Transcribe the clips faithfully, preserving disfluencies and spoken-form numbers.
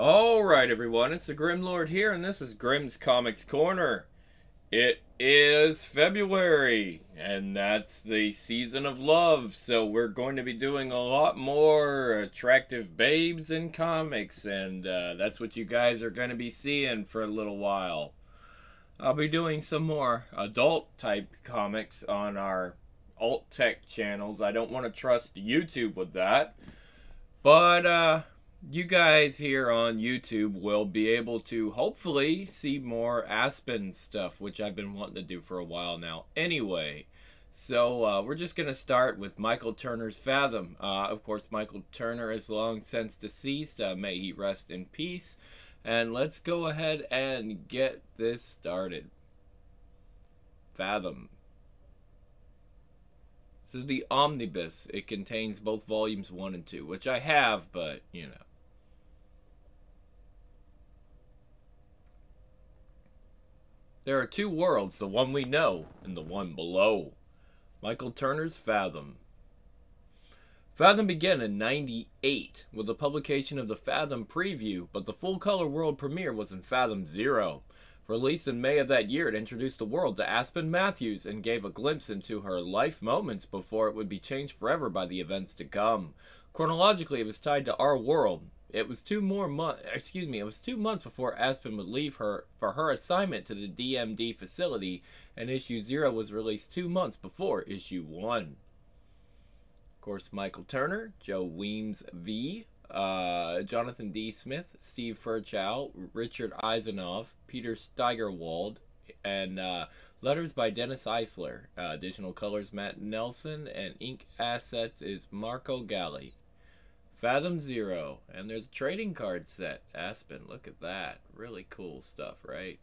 Alright, everyone, it's the Grim Lord here, and this is Grimm's Comics Corner. It is February, and that's the season of love, so we're going to be doing a lot more attractive babes in comics, and uh, that's what you guys are going to be seeing for a little while. I'll be doing some more adult type comics on our alt tech channels. I don't want to trust YouTube with that, but uh, you guys here on YouTube will be able to hopefully see more Aspen stuff, which I've been wanting to do for a while now. Anyway, so uh, we're just going to start with Michael Turner's Fathom. Uh, of course, Michael Turner is long since deceased. Uh, may he rest in peace. And let's go ahead and get this started. Fathom. This is the omnibus. It contains both volumes one and two, which I have, but, you know. There are two worlds, the one we know and the one below. Michael Turner's Fathom. Fathom began in ninety-eight with the publication of the Fathom preview, but the full-color world premiere was in Fathom Zero. Released in May of that year, it introduced the world to Aspen Matthews and gave a glimpse into her life moments before it would be changed forever by the events to come. Chronologically, it was tied to our world. It was two more months, excuse me, it was two months before Aspen would leave her for her assignment to the D M D facility, and issue zero was released two months before issue one. Of course, Michael Turner, Joe Weems V, uh, Jonathan D. Smith, Steve Furchow, Richard Eisenhoff, Peter Steigerwald, and uh, letters by Dennis Eisler. Uh, additional colors Matt Nelson, and ink assets is Marco Galli. Fathom Zero, and there's a trading card set. Aspen, look at that. Really cool stuff, right?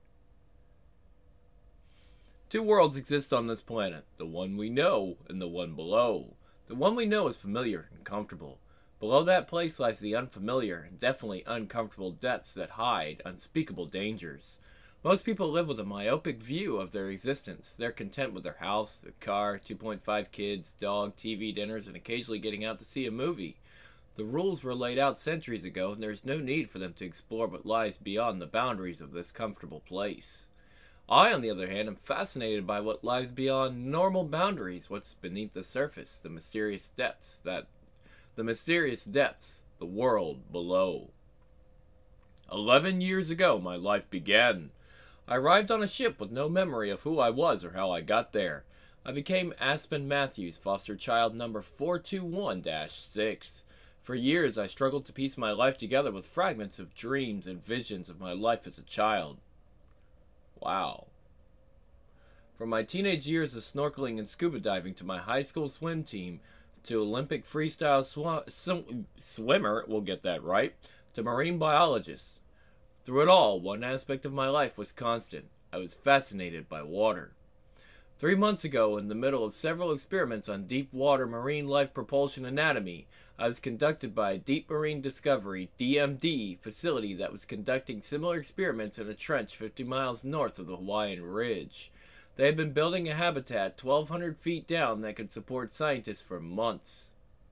Two worlds exist on this planet, the one we know and the one below. The one we know is familiar and comfortable. Below that place lies the unfamiliar and definitely uncomfortable depths that hide unspeakable dangers. Most people live with a myopic view of their existence. They're content with their house, their car, two point five kids, dog, T V dinners, and occasionally getting out to see a movie. The rules were laid out centuries ago, and there's no need for them to explore what lies beyond the boundaries of this comfortable place. I, on the other hand, am fascinated by what lies beyond normal boundaries, what's beneath the surface, the mysterious depths, that, the mysterious depths, the world below. Eleven years ago, my life began. I arrived on a ship with no memory of who I was or how I got there. I became Aspen Matthews, foster child number four two one dash six. For years, I struggled to piece my life together with fragments of dreams and visions of my life as a child. Wow. From my teenage years of snorkeling and scuba diving to my high school swim team, to Olympic freestyle sw- sw- swimmer, we'll get that right, to marine biologist. Through it all, one aspect of my life was constant. I was fascinated by water. Three months ago, in the middle of several experiments on deep water marine life propulsion anatomy, I was conducted by a Deep Marine Discovery D M D facility that was conducting similar experiments in a trench fifty miles north of the Hawaiian Ridge. They had been building a habitat twelve hundred feet down that could support scientists for months.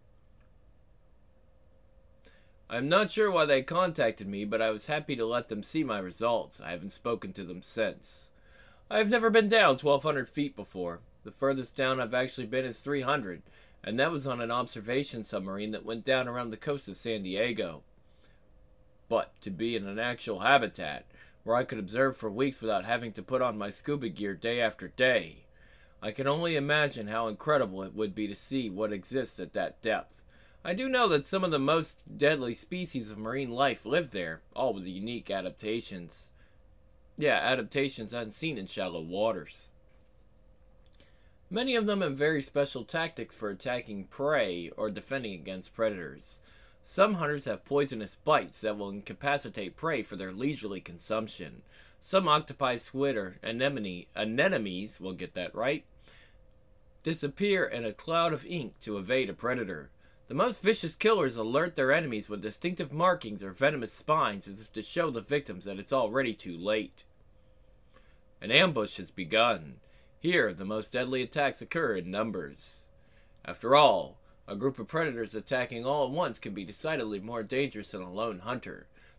I'm not sure why they contacted me, but I was happy to let them see my results. I haven't spoken to them since. I have never been down twelve hundred feet before. The furthest down I've actually been is three hundred, and that was on an observation submarine that went down around the coast of San Diego. But to be in an actual habitat, where I could observe for weeks without having to put on my scuba gear day after day, I can only imagine how incredible it would be to see what exists at that depth. I do know that some of the most deadly species of marine life live there, all with unique adaptations. Yeah, adaptations unseen in shallow waters. Many of them have very special tactics for attacking prey or defending against predators. Some hunters have poisonous bites that will incapacitate prey for their leisurely consumption. Some octopi, squid, or anemone, anemones, we'll get that right, disappear in a cloud of ink to evade a predator. The most vicious killers alert their enemies with distinctive markings or venomous spines as if to show the victims that it's already too late. An ambush has begun. Here, the most deadly attacks occur in numbers. After all, a group of predators attacking all at once can be decidedly more dangerous than a lone hunter.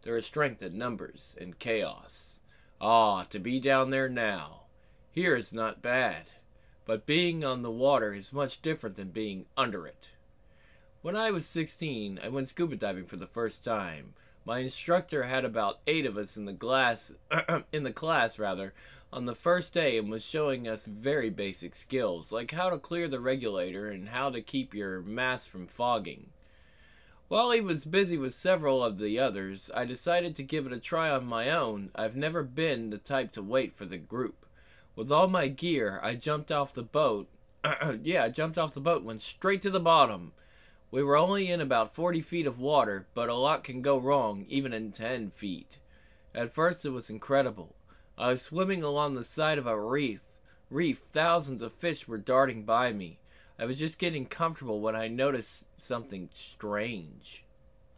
There is strength in numbers and chaos. Ah, to be down there now. Here is not bad, but being on the water is much different than being under it. When I was sixteen, I went scuba diving for the first time. My instructor had about eight of us in the glass, in the class rather, on the first day and was showing us very basic skills, like how to clear the regulator and how to keep your mask from fogging. While he was busy with several of the others, I decided to give it a try on my own. I've never been the type to wait for the group. With all my gear, I jumped off the boat. yeah, I jumped off the boat and went straight to the bottom. We were only in about forty feet of water, but a lot can go wrong, even in ten feet. At first it was incredible. I was swimming along the side of a reef. Reef, thousands of fish were darting by me. I was just getting comfortable when I noticed something strange.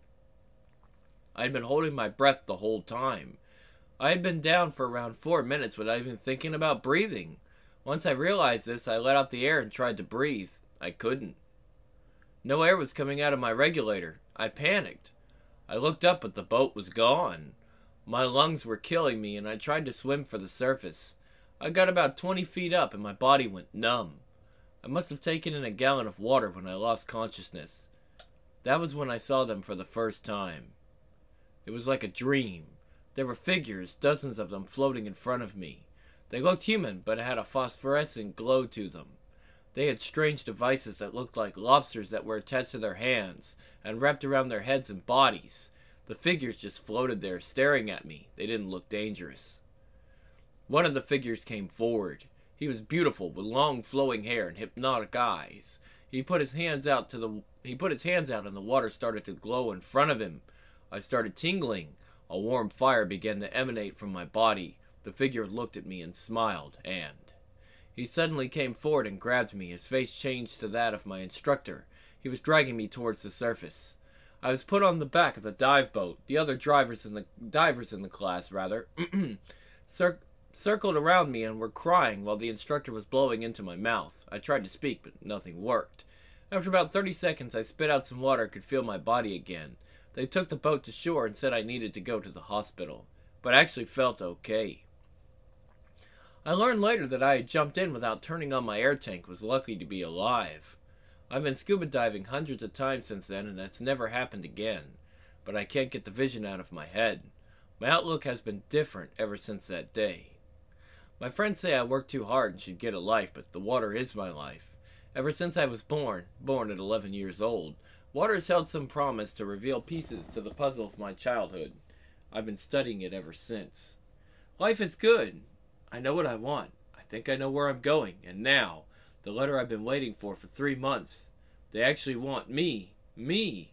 I had been holding my breath the whole time. I had been down for around four minutes without even thinking about breathing. Once I realized this, I let out the air and tried to breathe. I couldn't. No air was coming out of my regulator. I panicked. I looked up, but the boat was gone. My lungs were killing me, and I tried to swim for the surface. I got about twenty feet up, and my body went numb. I must have taken in a gallon of water when I lost consciousness. That was when I saw them for the first time. It was like a dream. There were figures, dozens of them, floating in front of me. They looked human, but had a phosphorescent glow to them. They had strange devices that looked like lobsters that were attached to their hands and wrapped around their heads and bodies. The figures just floated there, staring at me. They didn't look dangerous. One of the figures came forward. He was beautiful, with long flowing hair and hypnotic eyes. He put his hands out to the he put his hands out and the water started to glow in front of him. I started tingling. A warm fire began to emanate from my body. The figure looked at me and smiled, and he suddenly came forward and grabbed me. His face changed to that of my instructor. He was dragging me towards the surface. I was put on the back of the dive boat. The other drivers in the divers in the class, rather, cir- circled around me and were crying while the instructor was blowing into my mouth. I tried to speak, but nothing worked. After about thirty seconds, I spit out some water and could feel my body again. They took the boat to shore and said I needed to go to the hospital, but I actually felt okay. I learned later that I had jumped in without turning on my air tank, was lucky to be alive. I've been scuba diving hundreds of times since then, and that's never happened again. But I can't get the vision out of my head. My outlook has been different ever since that day. My friends say I work too hard and should get a life, but the water is my life. Ever since I was born, born at eleven years old, water has held some promise to reveal pieces to the puzzle of my childhood. I've been studying it ever since. Life is good. I know what I want. I think I know where I'm going. And now, the letter I've been waiting for for three months. They actually want me. Me.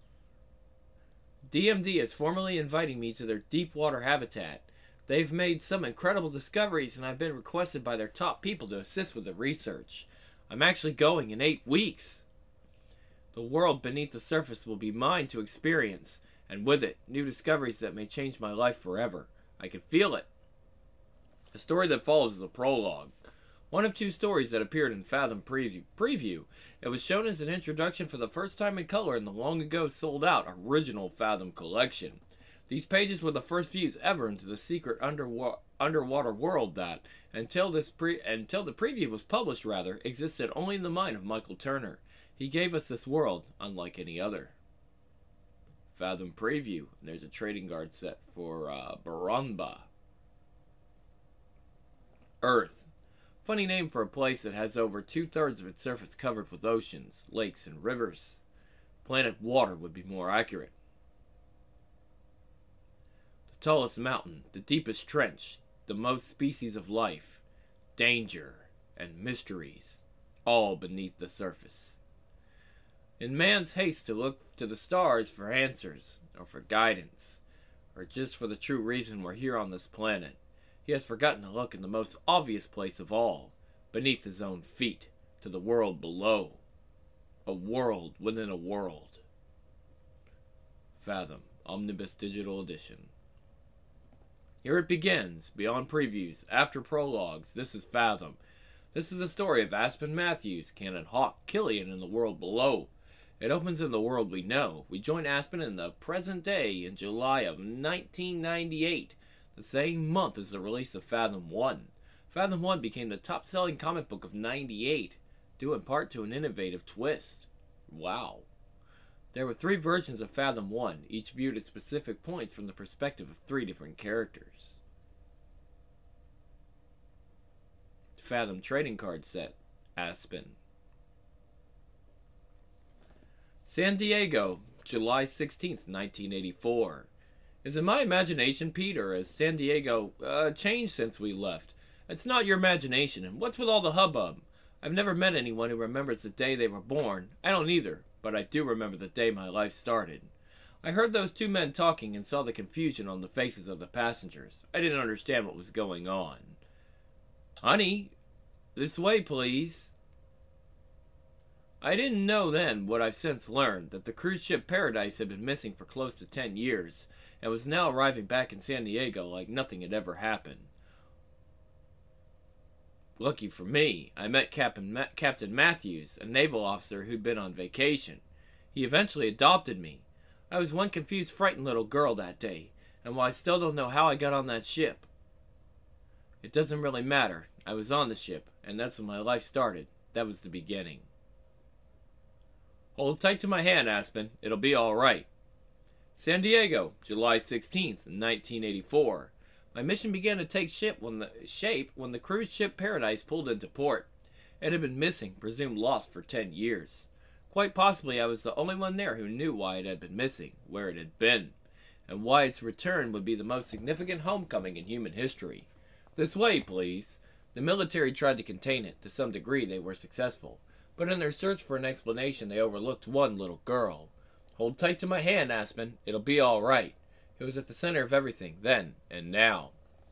D M D is formally inviting me to their deep water habitat. They've made some incredible discoveries, and I've been requested by their top people to assist with the research. I'm actually going in eight weeks. The world beneath the surface will be mine to experience, and with it, new discoveries that may change my life forever. I can feel it. The story that follows is a prologue. One of two stories that appeared in Fathom preview. preview. It was shown as an introduction for the first time in color in the long-ago sold-out original Fathom collection. These pages were the first views ever into the secret underwa- underwater world that, until this pre- until the preview was published, rather, existed only in the mind of Michael Turner. He gave us this world unlike any other. Fathom preview. There's a trading card set for uh, Baranba. Earth. Funny name for a place that has over two-thirds of its surface covered with oceans, lakes, and rivers. Planet Water would be more accurate. The tallest mountain, the deepest trench, the most species of life, danger, and mysteries, all beneath the surface. In man's haste to look to the stars for answers, or for guidance, or just for the true reason we're here on this planet, he has forgotten to look in the most obvious place of all, beneath his own feet, to the world below. A world within a world. Fathom, Omnibus Digital Edition. Here it begins, beyond previews, after prologues. This is Fathom. This is the story of Aspen Matthews, Cannon Hawk, Killian in the world below. It opens in the world we know. We join Aspen in the present day in July of nineteen ninety-eight, the same month as the release of Fathom one. Fathom one became the top-selling comic book of ninety-eight, due in part to an innovative twist. Wow. There were three versions of Fathom one, each viewed at specific points from the perspective of three different characters. Fathom trading card set, Aspen. San Diego, July sixteenth, nineteen eighty-four. Is it my imagination, Pete, or has San Diego uh, changed since we left? It's not your imagination, and what's with all the hubbub? I've never met anyone who remembers the day they were born. I don't either, but I do remember the day my life started. I heard those two men talking and saw the confusion on the faces of the passengers. I didn't understand what was going on. Honey, this way, please. I didn't know then what I've since learned, that the cruise ship Paradise had been missing for close to ten years, and was now arriving back in San Diego like nothing had ever happened. Lucky for me, I met Captain, Ma- Captain Matthews, a naval officer who'd been on vacation. He eventually adopted me. I was one confused, frightened little girl that day, and while I still don't know how I got on that ship, it doesn't really matter. I was on the ship, and that's when my life started. That was the beginning. Hold tight to my hand, Aspen. It'll be all right. San Diego, July sixteenth, nineteen eighty-four. My mission began to take shape when the shape when the cruise ship Paradise pulled into port. It had been missing, presumed lost for ten years. Quite possibly I was the only one there who knew why it had been missing, where it had been, and why its return would be the most significant homecoming in human history. This way, please. The military tried to contain it. To some degree they were successful, but in their search for an explanation they overlooked one little girl. Hold tight to my hand, Aspen. It'll be all right. It was at the center of everything, then and now.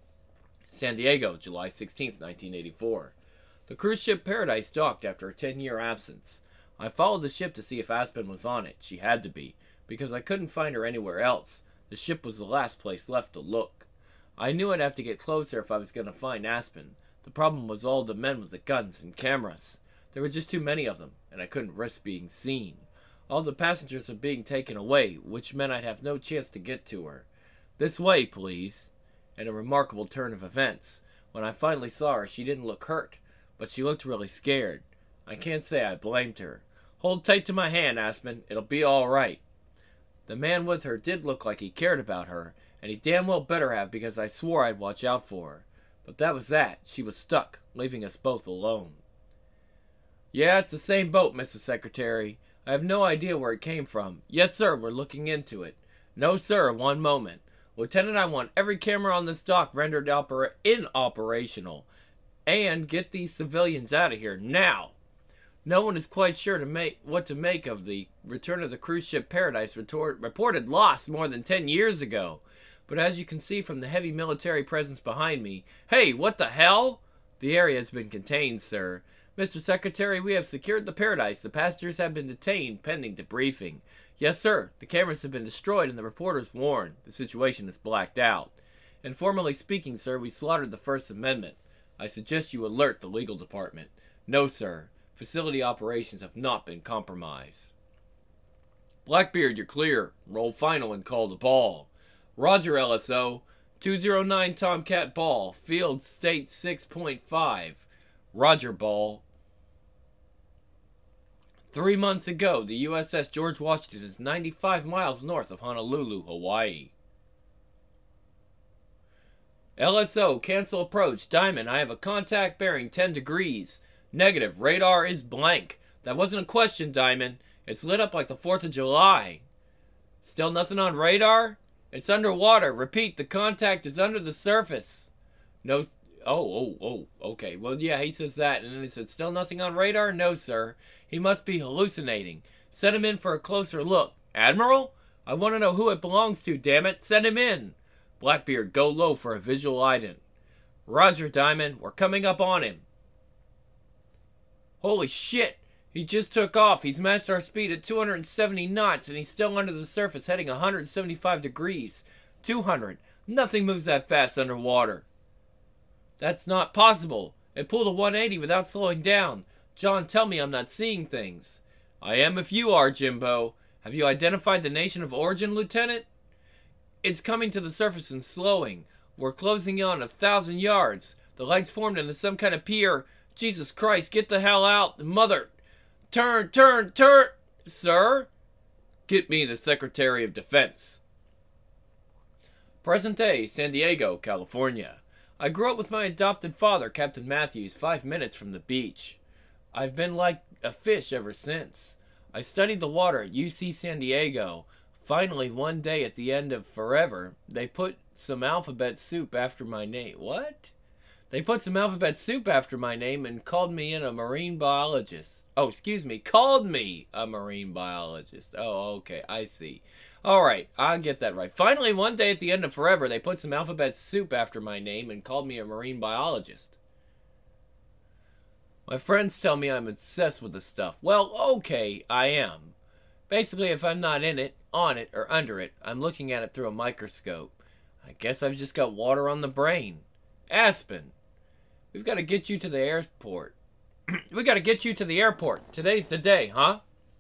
San Diego, July sixteenth, nineteen eighty-four. The cruise ship Paradise docked after a ten-year absence. I followed the ship to see if Aspen was on it. She had to be, because I couldn't find her anywhere else. The ship was the last place left to look. I knew I'd have to get closer if I was going to find Aspen. The problem was all the men with the guns and cameras. There were just too many of them, and I couldn't risk being seen. All the passengers were being taken away, which meant I'd have no chance to get to her. This way, please. In a remarkable turn of events, when I finally saw her, she didn't look hurt, but she looked really scared. I can't say I blamed her. Hold tight to my hand, Aspen. It'll be all right. The man with her did look like he cared about her, and he damn well better have, because I swore I'd watch out for her. But that was that. She was stuck, leaving us both alone. Yeah, it's the same boat, Missus Secretary. I have no idea where it came from. Yes, sir, we're looking into it. No, sir, one moment. Lieutenant, I want every camera on this dock rendered opera- inoperational. And get these civilians out of here, now. No one is quite sure to make what to make of the return of the cruise ship Paradise, retort- reported lost more than ten years ago. But as you can see from the heavy military presence behind me... Hey, what the hell? The area has been contained, sir. Mister Secretary, we have secured the Paradise. The passengers have been detained pending debriefing. Yes, sir. The cameras have been destroyed and the reporters warned. The situation is blacked out. Informally speaking, sir, we slaughtered the First Amendment. I suggest you alert the legal department. No, sir. Facility operations have not been compromised. Blackbeard, you're clear. Roll final and call the ball. Roger, L S O. two oh nine Tomcat Ball. Field State six point five. Roger, Ball. Three months ago, the U S S George Washington is ninety-five miles north of Honolulu, Hawaii. L S O, cancel approach. Diamond, I have a contact bearing ten degrees. Negative, radar is blank. That wasn't a question, Diamond. It's lit up like the fourth of July. Still nothing on radar? It's underwater. Repeat, the contact is under the surface. No... Oh, oh, oh, okay. Well, yeah, he says that. And then he said, still nothing on radar? No, sir. He must be hallucinating. Send him in for a closer look. Admiral? I want to know who it belongs to, damn it. Send him in. Blackbeard, go low for a visual ident. Roger, Diamond. We're coming up on him. Holy shit. He just took off. He's matched our speed at two hundred seventy knots, and he's still under the surface, heading one hundred seventy-five degrees. two hundred. Nothing moves that fast underwater. That's not possible. It pulled a one eighty without slowing down. John, tell me I'm not seeing things. I am if you are, Jimbo. Have you identified the nation of origin, Lieutenant? It's coming to the surface and slowing. We're closing in on a thousand yards. The legs formed into some kind of pier. Jesus Christ, get the hell out. Mother. Turn, turn, turn. Sir? Get me the Secretary of Defense. Present day, San Diego, California. I grew up with my adopted father, Captain Matthews, five minutes from the beach. I've been like a fish ever since. I studied the water at U C San Diego. Finally, one day at the end of forever, they put some alphabet soup after my name. What? They put some alphabet soup after my name and called me in a marine biologist. Oh, excuse me, called me a marine biologist. Oh, okay, I see. All right, I'll get that right. Finally, one day at the end of forever, they put some alphabet soup after my name and called me a marine biologist. My friends tell me I'm obsessed with this stuff. Well, okay, I am. Basically, if I'm not in it, on it, or under it, I'm looking at it through a microscope. I guess I've just got water on the brain. Aspen, we've got to get you to the airport. we got to get you to the airport. Today's the day, huh?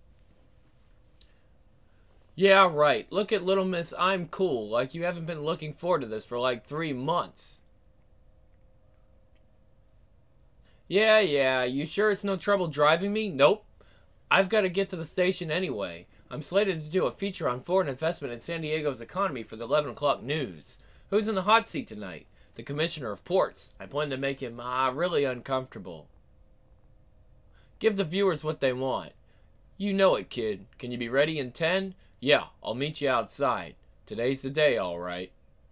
Yeah, right. Look at Little Miss I'm Cool, like you haven't been looking forward to this for like three months. Yeah, yeah, you sure it's no trouble driving me? Nope. I've got to get to the station anyway. I'm slated to do a feature on foreign investment in San Diego's economy for the eleven o'clock news. Who's in the hot seat tonight? The Commissioner of Ports. I plan to make him, ah, uh, really uncomfortable. Give the viewers what they want. You know it, kid. Can you be ready in ten? Yeah, I'll meet you outside. Today's the day, all right.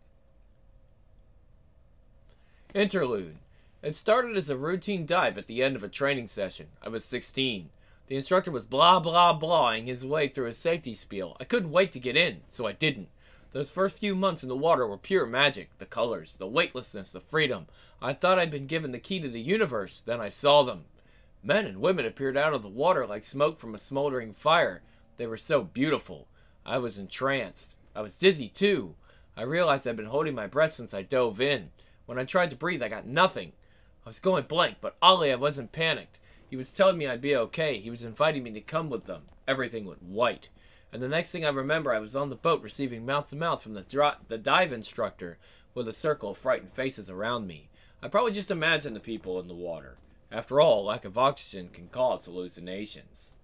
Interlude. It started as a routine dive at the end of a training session. I was sixteen. The instructor was blah blah blahing his way through his safety spiel. I couldn't wait to get in, so I didn't. Those first few months in the water were pure magic. The colors, the weightlessness, the freedom. I thought I'd been given the key to the universe. Then I saw them. Men and women appeared out of the water like smoke from a smoldering fire. They were so beautiful. I was entranced. I was dizzy, too. I realized I'd been holding my breath since I dove in. When I tried to breathe, I got nothing. I was going blank, but oddly, I wasn't panicked. He was telling me I'd be okay. He was inviting me to come with them. Everything went white. And the next thing I remember, I was on the boat receiving mouth-to-mouth from the, dri- the dive instructor with a circle of frightened faces around me. I probably just imagined the people in the water. After all, lack of oxygen can cause hallucinations.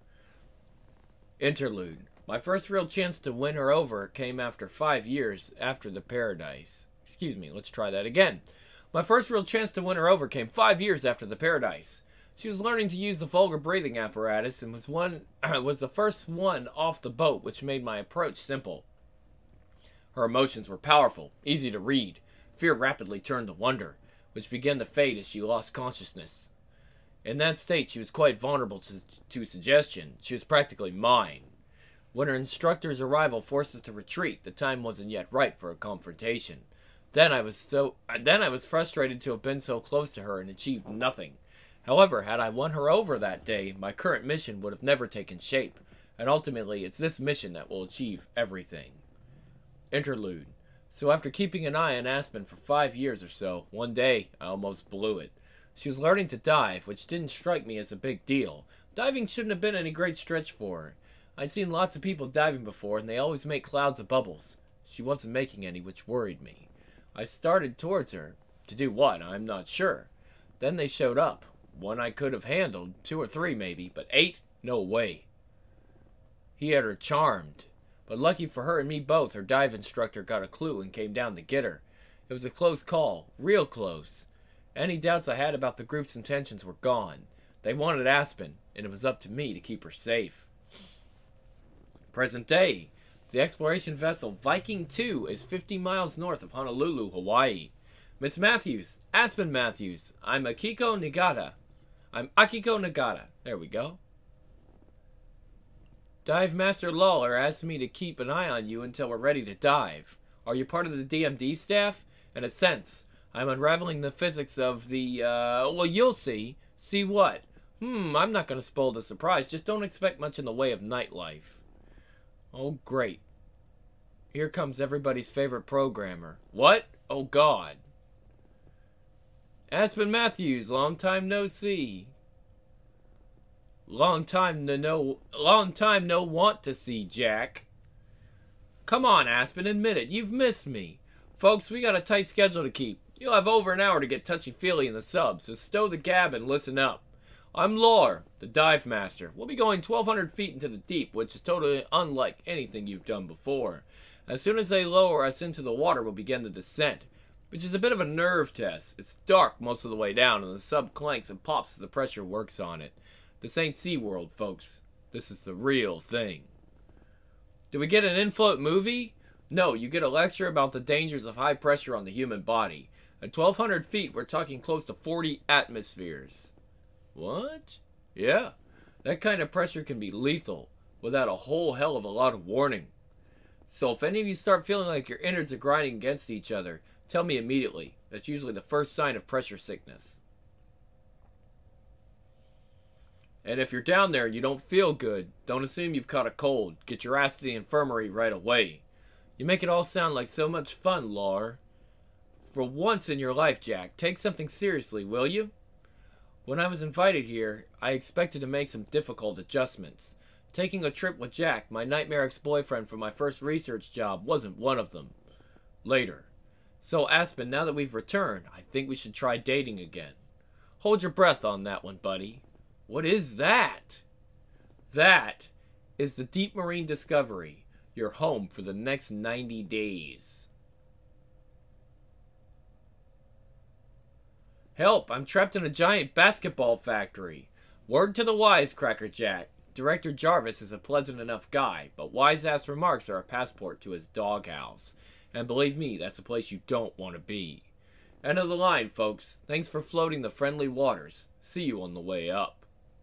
Interlude. My first real chance to win her over came after five years after the Paradise. Excuse me, let's try that again. My first real chance to win her over came five years after the Paradise. She was learning to use the vulgar breathing apparatus and was one was the first one off the boat, which made my approach simple. Her emotions were powerful, easy to read. Fear rapidly turned to wonder, which began to fade as she lost consciousness. In that state, she was quite vulnerable to, to suggestion. She was practically mine. When her instructor's arrival forced us to retreat, the time wasn't yet right for a confrontation. Then I was so then I was frustrated to have been so close to her and achieved nothing. However, had I won her over that day, my current mission would have never taken shape, and ultimately it's this mission that will achieve everything. Interlude. So after keeping an eye on Aspen for five years or so, one day I almost blew it. She was learning to dive, which didn't strike me as a big deal. Diving shouldn't have been any great stretch for her. I'd seen lots of people diving before, and they always make clouds of bubbles. She wasn't making any, which worried me. I started towards her. To do what? I'm not sure. Then they showed up. One I could have handled, two or three maybe, but eight? No way. He had her charmed. But lucky for her and me both, her dive instructor got a clue and came down to get her. It was a close call, real close. Any doubts I had about the group's intentions were gone. They wanted Aspen, and it was up to me to keep her safe. Present day. The exploration vessel Viking two is fifty miles north of Honolulu, Hawaii. Miss Matthews, Aspen Matthews, I'm Akiko Nagata. I'm Akiko Nagata. There we go. Dive Master Lawler asked me to keep an eye on you until we're ready to dive. Are you part of the D M D staff? In a sense. I'm unraveling the physics of the, uh, well, you'll see. See what? Hmm, I'm not going to spoil the surprise. Just don't expect much in the way of nightlife. Oh, great. Here comes everybody's favorite programmer. What? Oh, God. Aspen Matthews, long time no see. Long time to no, long time no want to see, Jack. Come on, Aspen, admit it. You've missed me. Folks, we got a tight schedule to keep. You'll have over an hour to get touchy-feely in the sub, so stow the gab and listen up. I'm Lore, the dive master. We'll be going twelve hundred feet into the deep, which is totally unlike anything you've done before. As soon as they lower us into the water, we'll begin the descent, which is a bit of a nerve test. It's dark most of the way down, and the sub clanks and pops as the pressure works on it. This ain't SeaWorld, folks. This is the real thing. Do we get an in-float movie? No, you get a lecture about the dangers of high pressure on the human body. At twelve hundred feet, we're talking close to forty atmospheres. What? Yeah, that kind of pressure can be lethal, without a whole hell of a lot of warning. So if any of you start feeling like your innards are grinding against each other, tell me immediately. That's usually the first sign of pressure sickness. And if you're down there and you don't feel good, don't assume you've caught a cold. Get your ass to the infirmary right away. You make it all sound like so much fun, Lar. For once in your life, Jack, take something seriously, will you? When I was invited here, I expected to make some difficult adjustments. Taking a trip with Jack, my nightmare ex-boyfriend from my first research job, wasn't one of them. Later. So, Aspen, now that we've returned, I think we should try dating again. Hold your breath on that one, buddy. What is that? That is the Deep Marine Discovery, your home for the next ninety days. Help, I'm trapped in a giant basketball factory. Word to the wise, Cracker Jack. Director Jarvis is a pleasant enough guy, but wise-ass remarks are a passport to his doghouse. And believe me, that's a place you don't want to be. End of the line, folks. Thanks for floating the friendly waters. See you on the way up.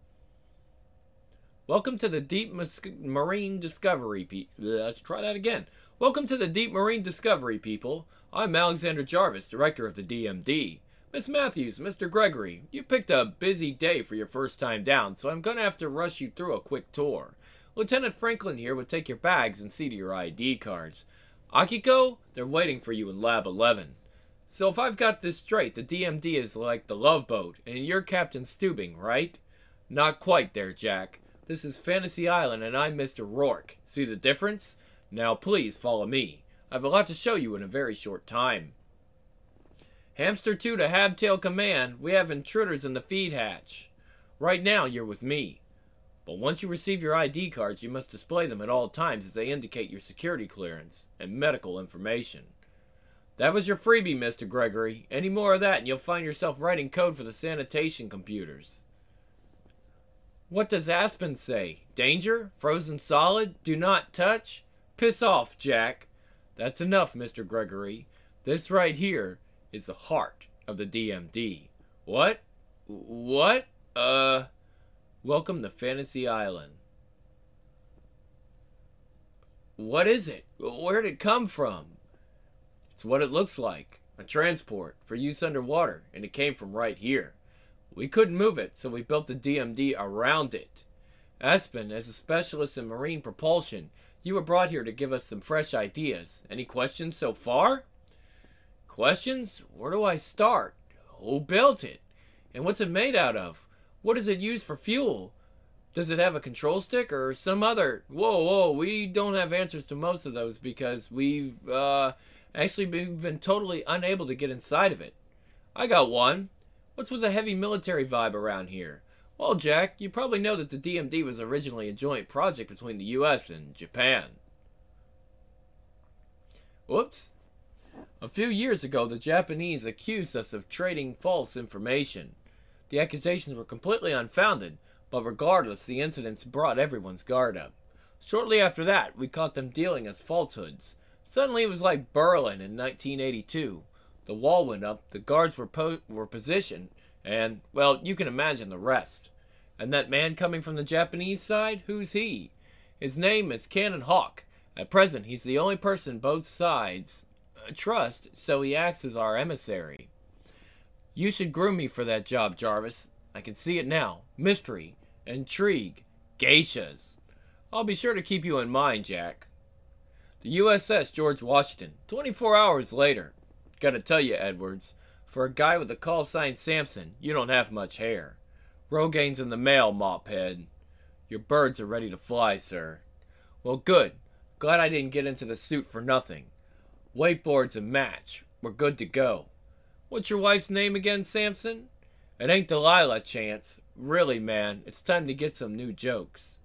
Welcome to the Deep Mus- Marine Discovery, people. Let's try that again. Welcome to the Deep Marine Discovery, people. I'm Alexander Jarvis, director of the D M D. Miss Matthews, Mister Gregory, you picked a busy day for your first time down, so I'm going to have to rush you through a quick tour. Lieutenant Franklin here would take your bags and see to your I D cards. Akiko, they're waiting for you in Lab eleven. So if I've got this straight, the D M D is like the Love Boat, and you're Captain Steubing, right? Not quite there, Jack. This is Fantasy Island, and I'm Mister Rourke. See the difference? Now please follow me. I have a lot to show you in a very short time. Hamster two to Habtail Command. We have intruders in the feed hatch. Right now, you're with me. But once you receive your I D cards, you must display them at all times as they indicate your security clearance and medical information. That was your freebie, Mister Gregory. Any more of that and you'll find yourself writing code for the sanitation computers. What does Aspen say? Danger? Frozen solid? Do not touch? Piss off, Jack. That's enough, Mister Gregory. This right here is the heart of the D M D. What? What? Uh... Welcome to Fantasy Island. What is it? Where'd it come from? It's what it looks like. A transport for use underwater, and it came from right here. We couldn't move it, so we built the D M D around it. Aspen, as a specialist in marine propulsion, you were brought here to give us some fresh ideas. Any questions so far? Questions? Where do I start? Who built it? And what's it made out of? What does it use for fuel? Does it have a control stick or some other... Whoa, whoa, we don't have answers to most of those because we've, uh, actually been, been totally unable to get inside of it. I got one. What's with the heavy military vibe around here? Well, Jack, you probably know that the D M D was originally a joint project between the U S and Japan. Whoops. A few years ago, the Japanese accused us of trading false information. The accusations were completely unfounded, but regardless, the incidents brought everyone's guard up. Shortly after that, we caught them dealing as falsehoods. Suddenly it was like Berlin in nineteen eighty-two. The wall went up, the guards were, po- were positioned, and, well, you can imagine the rest. And that man coming from the Japanese side, who's he? His name is Cannon Hawk. At present, he's the only person both sides uh, trust, so he acts as our emissary. You should groom me for that job, Jarvis. I can see it now. Mystery, intrigue, geishas. I'll be sure to keep you in mind, Jack. The U S S George Washington, twenty-four hours later. Gotta tell you, Edwards, for a guy with a call sign Samson, you don't have much hair. Rogaines in the mail, mophead. Your birds are ready to fly, sir. Well, good. Glad I didn't get into the suit for nothing. Wakeboard's a match. We're good to go. What's your wife's name again, Samson? It ain't Delilah, Chance. Really, man, it's time to get some new jokes.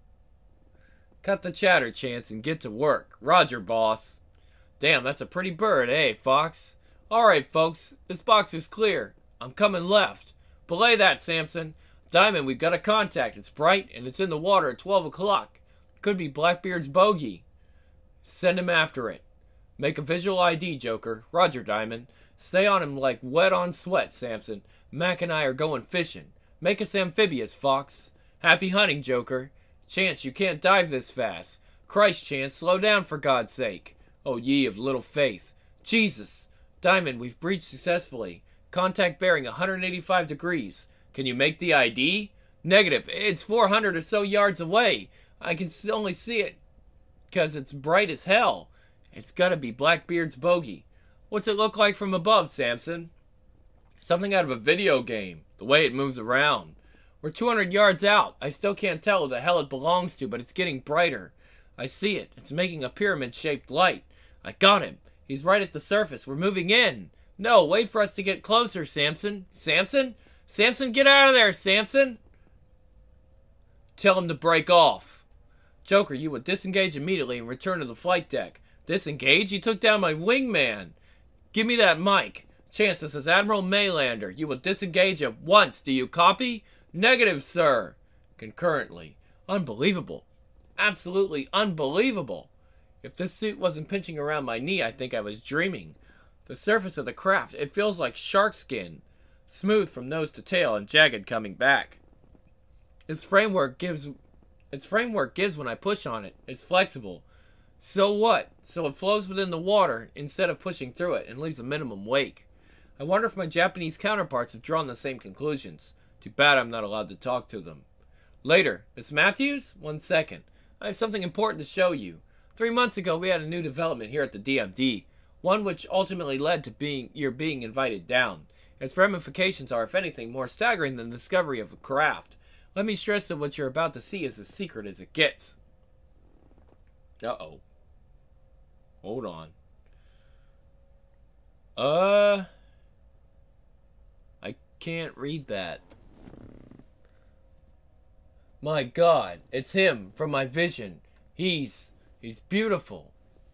Cut the chatter, Chance, and get to work. Roger, boss. Damn, that's a pretty bird, eh, Fox? All right, folks, this box is clear. I'm coming left. Belay that, Samson. Diamond, we've got a contact. It's bright, and it's in the water at twelve o'clock. Could be Blackbeard's bogey. Send him after it. Make a visual I D, Joker. Roger, Diamond. Stay on him like wet on sweat, Samson. Mac and I are going fishing. Make us amphibious, Fox. Happy hunting, Joker. Chance, you can't dive this fast. Christ, Chance, slow down for God's sake. Oh, ye of little faith. Jesus. Diamond, we've breached successfully. Contact bearing one hundred eighty-five degrees. Can you make the I D? Negative. It's four hundred or so yards away. I can only see it because it's bright as hell. It's gotta be Blackbeard's bogey. What's it look like from above, Samson? Something out of a video game. The way it moves around. We're two hundred yards out. I still can't tell who the hell it belongs to, but it's getting brighter. I see it. It's making a pyramid-shaped light. I got him. He's right at the surface. We're moving in. No, wait for us to get closer, Samson. Samson? Samson, get out of there, Samson! Tell him to break off. Joker, you will disengage immediately and return to the flight deck. Disengage? You took down my wingman. Give me that mic. Chance, this is Admiral Maylander. You will disengage at once. Do you copy? Negative, sir. Concurrently. Unbelievable. Absolutely unbelievable. If this suit wasn't pinching around my knee, I think I was dreaming. The surface of the craft, it feels like shark skin. Smooth from nose to tail and jagged coming back. Its framework gives its framework gives when I push on it. It's flexible. So what? So it flows within the water instead of pushing through it and leaves a minimum wake. I wonder if my Japanese counterparts have drawn the same conclusions. Too bad I'm not allowed to talk to them. Later. Miss Matthews? One second. I have something important to show you. Three months ago we had a new development here at the D M D. One which ultimately led to being your being invited down. Its ramifications are, if anything, more staggering than the discovery of a craft. Let me stress that what you're about to see is as secret as it gets. Uh-oh. Hold on. Uh... I can't read that. My God, it's him from my vision. He's... he's beautiful.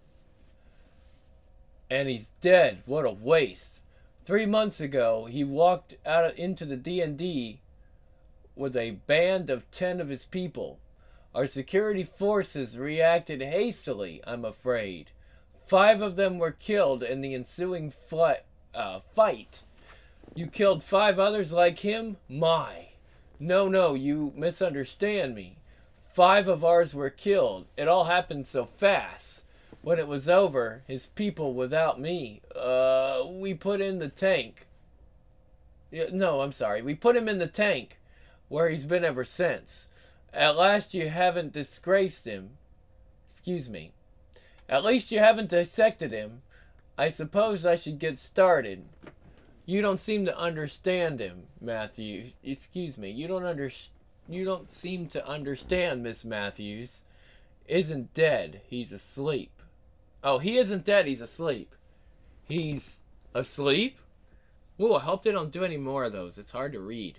And he's dead. What a waste. Three months ago, he walked out into the D and D with a band of ten of his people. Our security forces reacted hastily, I'm afraid. Five of them were killed in the ensuing fl- uh, fight. You killed five others like him? My. No, no, you misunderstand me. Five of ours were killed. It all happened so fast. When it was over, his people without me, uh, we put in the tank. No, I'm sorry. We put him in the tank, where he's been ever since. At last you haven't disgraced him. Excuse me. At least you haven't dissected him. I suppose I should get started. You don't seem to understand him, Matthew. Excuse me. You don't under. You don't seem to understand, Miss Matthews. Isn't dead. He's asleep. Oh, he isn't dead. He's asleep. He's asleep? Ooh, I hope they don't do any more of those. It's hard to read.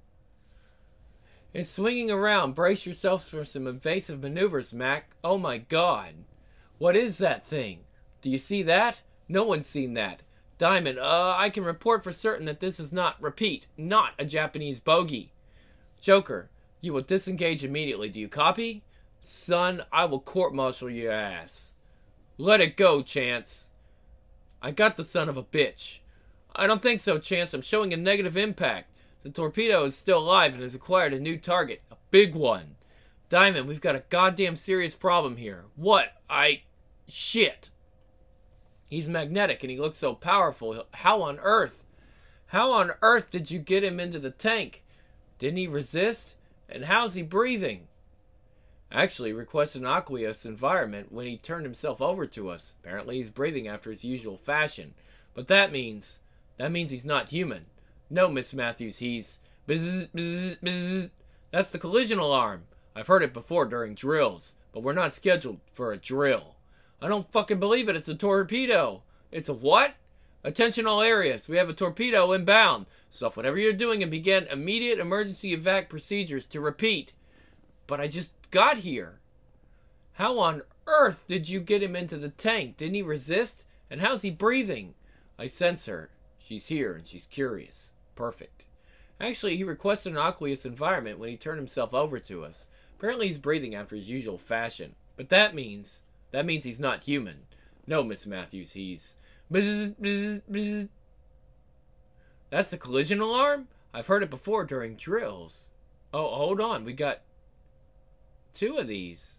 It's swinging around. Brace yourselves for some invasive maneuvers, Mac. Oh my God. What is that thing? Do you see that? No one's seen that. Diamond, uh, I can report for certain that this is not, repeat, not a Japanese bogey. Joker, you will disengage immediately. Do you copy? Son, I will court-martial your ass. Let it go, Chance. I got the son of a bitch. I don't think so, Chance. I'm showing a negative impact. The torpedo is still alive and has acquired a new target. A big one. Diamond, we've got a goddamn serious problem here. What? I... Shit. He's magnetic and he looks so powerful. How on earth? How on earth did you get him into the tank? Didn't he resist? And how's he breathing? Actually requested an aqueous environment when he turned himself over to us. Apparently he's breathing after his usual fashion. But that means... That means he's not human. No, Miss Matthews, he's... Bzz, bzz, bzz. That's the collision alarm. I've heard it before during drills, but we're not scheduled for a drill. I don't fucking believe it. It's a torpedo. It's a what? Attention all areas. We have a torpedo inbound. Stop whatever you're doing and begin immediate emergency evac procedures. To repeat. But I just got here. How on earth did you get him into the tank? Didn't he resist? And how's he breathing? I sense her. She's here and she's curious. Perfect. Actually, he requested an aqueous environment when he turned himself over to us. Apparently he's breathing after his usual fashion. But that means... That means he's not human. No, Miss Matthews, he's... Bzz, bzz, bzz. That's a collision alarm? I've heard it before during drills. Oh, hold on. We got two of these.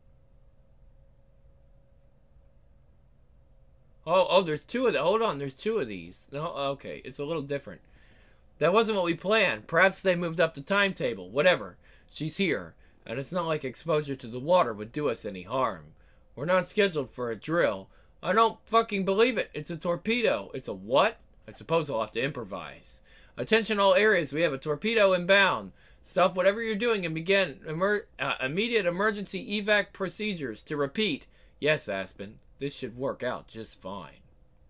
Oh, oh, there's two of them. Hold on, there's two of these. No, okay, it's a little different. That wasn't what we planned. Perhaps they moved up the timetable. Whatever. She's here. And it's not like exposure to the water would do us any harm. We're not scheduled for a drill. I don't fucking believe it. It's a torpedo. It's a what? I suppose I'll have to improvise. Attention all areas. We have a torpedo inbound. Stop whatever you're doing and begin emer uh, immediate emergency evac procedures. To repeat. Yes, Aspen. This should work out just fine.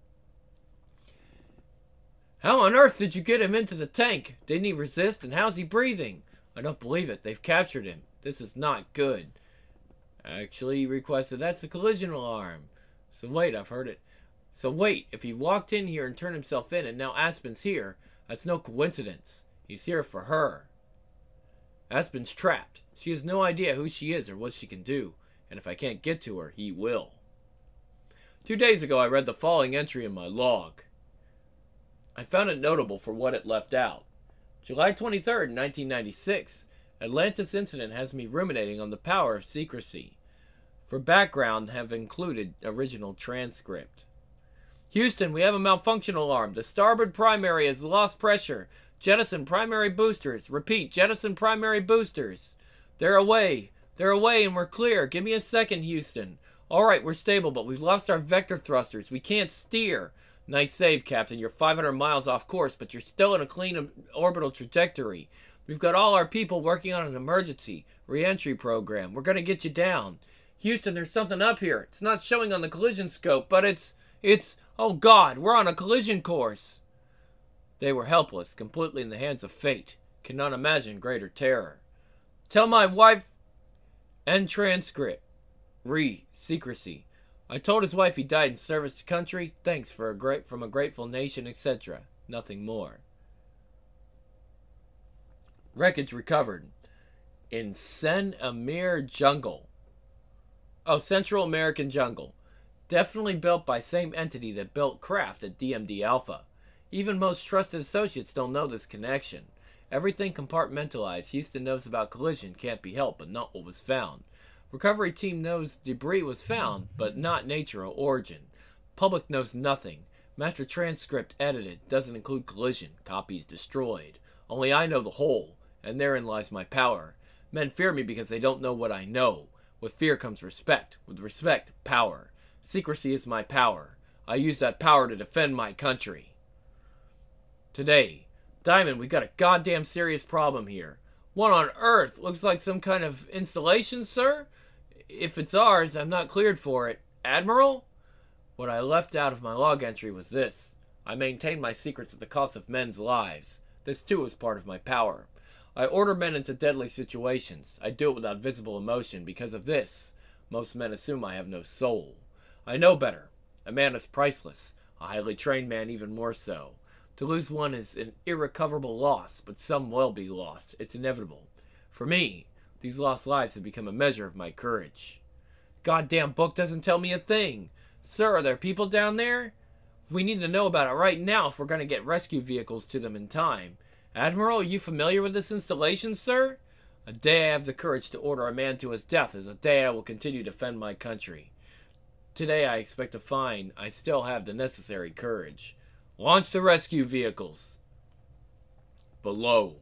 How on earth did you get him into the tank? Didn't he resist? And how's he breathing? I don't believe it. They've captured him. This is not good. Actually, he requested, that's a collision alarm. So wait, I've heard it. So wait, if he walked in here and turned himself in and now Aspen's here, that's no coincidence. He's here for her. Aspen's trapped. She has no idea who she is or what she can do. And if I can't get to her, he will. Two days ago, I read the following entry in my log. I found it notable for what it left out. July twenty-third, nineteen ninety-six. Atlantis incident has me ruminating on the power of secrecy. For background, have included original transcript. Houston, we have a malfunction alarm. The starboard primary has lost pressure. Jettison primary boosters. Repeat, jettison primary boosters. They're away. They're away and we're clear. Give me a second, Houston. Alright, we're stable, but we've lost our vector thrusters. We can't steer. Nice save, Captain. You're five hundred miles off course, but you're still in a clean orbital trajectory. We've got all our people working on an emergency re-entry program. We're going to get you down. Houston, there's something up here. It's not showing on the collision scope, but it's... It's... Oh, God, we're on a collision course. They were helpless, completely in the hands of fate. Cannot imagine greater terror. Tell my wife... End transcript. Re. Secrecy. I told his wife he died in service to country. Thanks for a great from a grateful nation, et cetera. Nothing more. Wreckage recovered in Sen Amir Jungle. Oh, Central American Jungle. Definitely built by same entity that built craft at D M D Alpha. Even most trusted associates don't know this connection. Everything compartmentalized. Houston knows about collision. Can't be helped, but not what was found. Recovery team knows debris was found, but not nature or origin. Public knows nothing. Master transcript edited. Doesn't include collision. Copies destroyed. Only I know the whole, and therein lies my power. Men fear me because they don't know what I know. With fear comes respect. With respect, power. Secrecy is my power. I use that power to defend my country. Today, Diamond, we got a goddamn serious problem here. What on earth? Looks like some kind of installation, sir? If it's ours, I'm not cleared for it. Admiral? What I left out of my log entry was this. I maintain my secrets at the cost of men's lives. This too is part of my power. I order men into deadly situations. I do it without visible emotion. Because of this, most men assume I have no soul. I know better. A man is priceless. A highly trained man even more so. To lose one is an irrecoverable loss, but some will be lost. It's inevitable. For me, these lost lives have become a measure of my courage. Goddamn book doesn't tell me a thing. Sir, are there people down there? We need to know about it right now if we're going to get rescue vehicles to them in time. Admiral, are you familiar with this installation, sir? A day I have the courage to order a man to his death is a day I will continue to defend my country. Today I expect to find I still have the necessary courage. Launch the rescue vehicles. Below.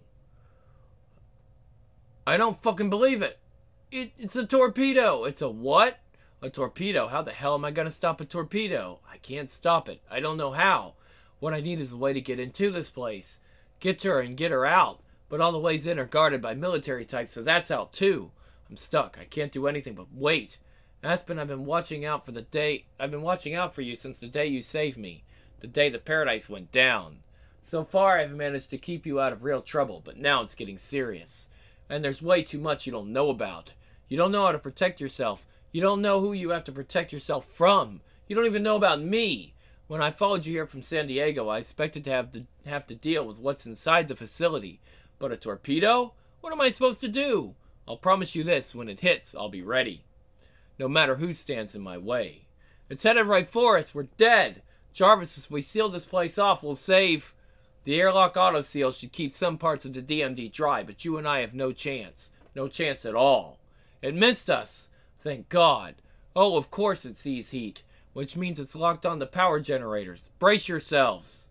I don't fucking believe it. it. It's a torpedo. It's a what? A torpedo. How the hell am I going to stop a torpedo? I can't stop it. I don't know how. What I need is a way to get into this place. Get to her and get her out. But all the ways in are guarded by military types, so that's out too. I'm stuck. I can't do anything but wait. Aspen, I've been watching out for the day. I've been watching out for you since the day you saved me. The day the paradise went down. So far, I've managed to keep you out of real trouble, but now it's getting serious. And there's way too much you don't know about. You don't know how to protect yourself. You don't know who you have to protect yourself from. You don't even know about me. When I followed you here from San Diego, I expected to have to have to deal with what's inside the facility. But a torpedo? What am I supposed to do? I'll promise you this, when it hits, I'll be ready. No matter who stands in my way. It's headed right for us. We're dead. Jarvis, if we seal this place off, we'll save... The airlock auto seal should keep some parts of the D M D dry, but you and I have no chance. No chance at all. It missed us. Thank God. Oh, of course it sees heat, which means it's locked on the power generators. Brace yourselves.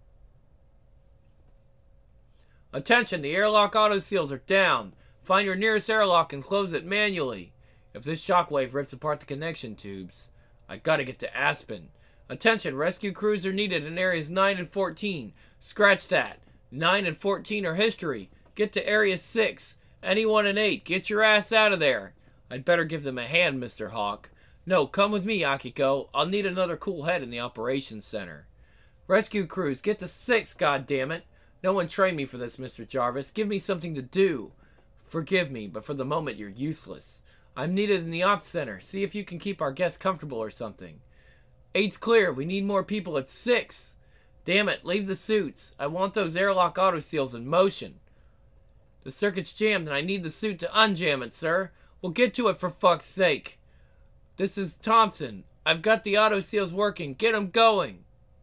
Attention, the airlock auto seals are down. Find your nearest airlock and close it manually. If this shockwave rips apart the connection tubes, I gotta get to Aspen. Attention, rescue crews are needed in areas nine and fourteen. Scratch that. nine and fourteen are history. Get to area six. Anyone in eight, get your ass out of there. I'd better give them a hand, Mister Hawk. No, come with me, Akiko. I'll need another cool head in the operations center. Rescue crews, get to six, goddammit. No one trained me for this, Mister Jarvis. Give me something to do. Forgive me, but for the moment you're useless. I'm needed in the ops center. See if you can keep our guests comfortable or something. Eight's clear. We need more people at six. Damn it, leave the suits. I want those airlock auto seals in motion. The circuit's jammed and I need the suit to unjam it, sir. We'll get to it for fuck's sake. This is Thompson. I've got the auto seals working. Get them going.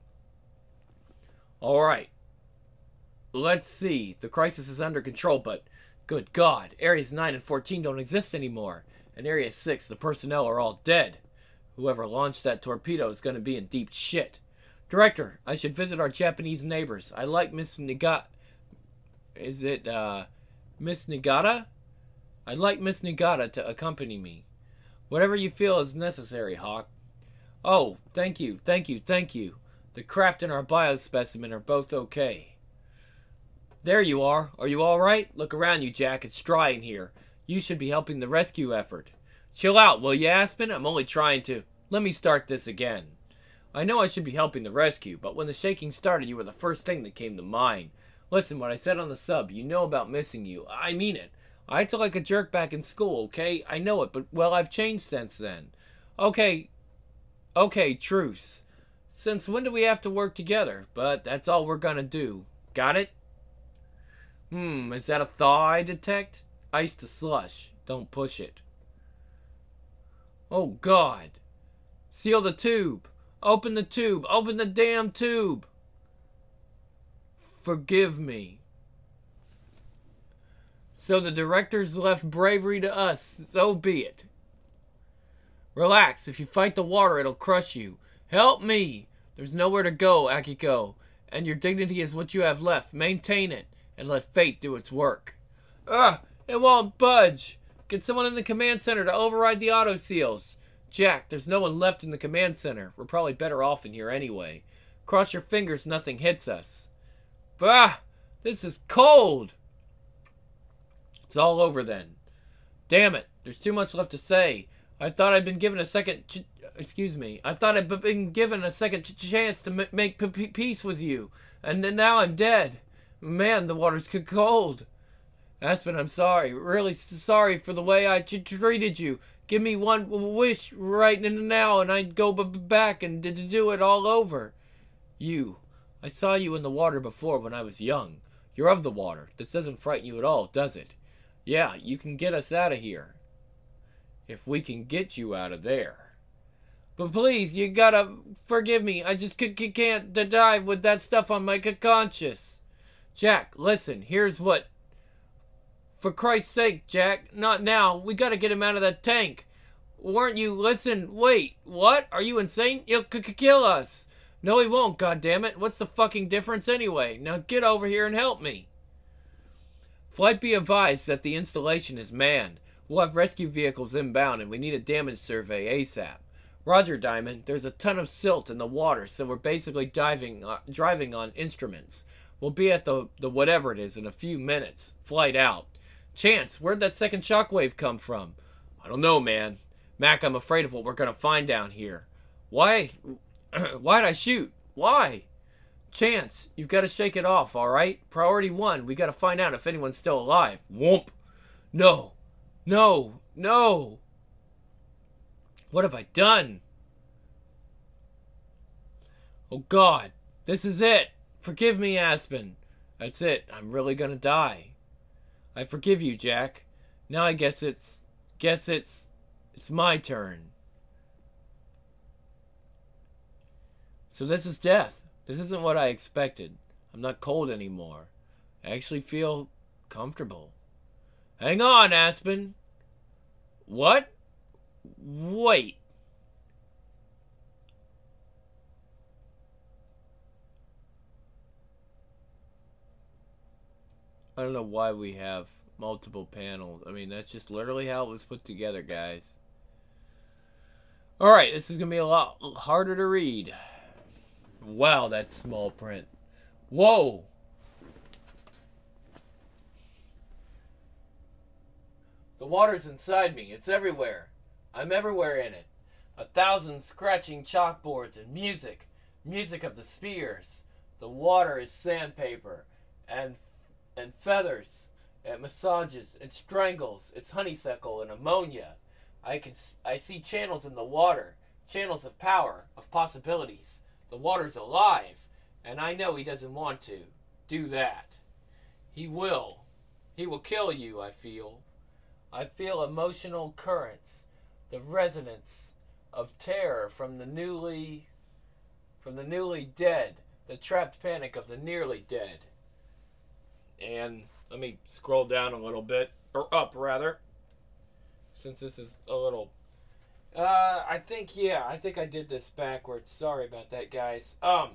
Alright. Let's see. The crisis is under control, but good God. Areas nine and fourteen don't exist anymore. And Area six, the personnel are all dead. Whoever launched that torpedo is going to be in deep shit. Director, I should visit our Japanese neighbors. I like Miss Nagata. Is it, uh, Miss Nagata? I'd like Miss Nagata to accompany me. Whatever you feel is necessary, Hawk. Oh, thank you, thank you, thank you. The craft and our biospecimen are both okay. There you are. Are you all right? Look around you, Jack. It's dry in here. You should be helping the rescue effort. Chill out, will you, Aspen? I'm only trying to... Let me start this again. I know I should be helping the rescue, but when the shaking started, you were the first thing that came to mind. Listen, what I said on the sub, you know about missing you. I mean it. I acted like a jerk back in school, okay? I know it, but, well, I've changed since then. Okay. Okay, truce. Since when do we have to work together? But that's all we're gonna do. Got it? Hmm, is that a thaw I detect? Ice to slush. Don't push it. Oh, God. Seal the tube. Open the tube. Open the damn tube. Forgive me. So the director's left bravery to us. So be it. Relax. If you fight the water, it'll crush you. Help me. There's nowhere to go, Akiko. And your dignity is what you have left. Maintain it. And let fate do its work. Ugh. It won't budge. Get someone in the command center to override the auto seals. Jack, there's no one left in the command center. We're probably better off in here anyway. Cross your fingers nothing hits us. Bah! This is cold! It's all over then. Damn it, there's too much left to say. I thought I'd been given a second... Ch excuse me. I thought I'd been given a second ch chance to m make p peace with you. And now I'm dead. Man, the water's cold. Aspen, I'm sorry. Really sorry for the way I ch treated you. Give me one wish right now and I'd go b back and d do it all over. You. I saw you in the water before when I was young. You're of the water. This doesn't frighten you at all, does it? Yeah, you can get us out of here. If we can get you out of there. But please, you gotta forgive me. I just c c can't dive with that stuff on my c conscience. Jack, listen. Here's what... For Christ's sake, Jack, not now. We gotta get him out of that tank. Weren't you? Listen, wait. What? Are you insane? He'll c c kill us. No, he won't, goddammit. What's the fucking difference anyway? Now get over here and help me. Flight be advised that the installation is manned. We'll have rescue vehicles inbound and we need a damage survey ASAP. Roger, Diamond. There's a ton of silt in the water, so we're basically diving, uh, driving on instruments. We'll be at the, the whatever it is in a few minutes. Flight out. Chance, where'd that second shockwave come from? I don't know, man. Mac, I'm afraid of what we're gonna find down here. Why? Why'd I shoot? Why? Chance, you've got to shake it off, alright? Priority one, we gotta find out if anyone's still alive. Whoomp. No. No. No. What have I done? Oh God. This is it. Forgive me, Aspen. That's it. I'm really gonna die. I forgive you, Jack. Now I guess it's... Guess it's... It's my turn. So this is death. This isn't what I expected. I'm not cold anymore. I actually feel comfortable. Hang on, Aspen. What? Wait. I don't know why we have multiple panels. I mean, that's just literally how it was put together, guys. Alright, this is going to be a lot harder to read. Wow, that's small print. Whoa! The water's inside me. It's everywhere. I'm everywhere in it. A thousand scratching chalkboards and music. Music of the spears. The water is sandpaper. And and feathers. It massages. It strangles. It's honeysuckle and ammonia. I can I see channels in the water. Channels of power. Of possibilities. The water's alive. And I know he doesn't want to do that. He will. He will kill you, I feel. I feel emotional currents, the resonance of terror from the newly, from the newly dead, the trapped panic of the nearly dead. And let me scroll down a little bit, or up rather, since this is a little. Uh, I think yeah, I think I did this backwards. Sorry about that, guys. Um.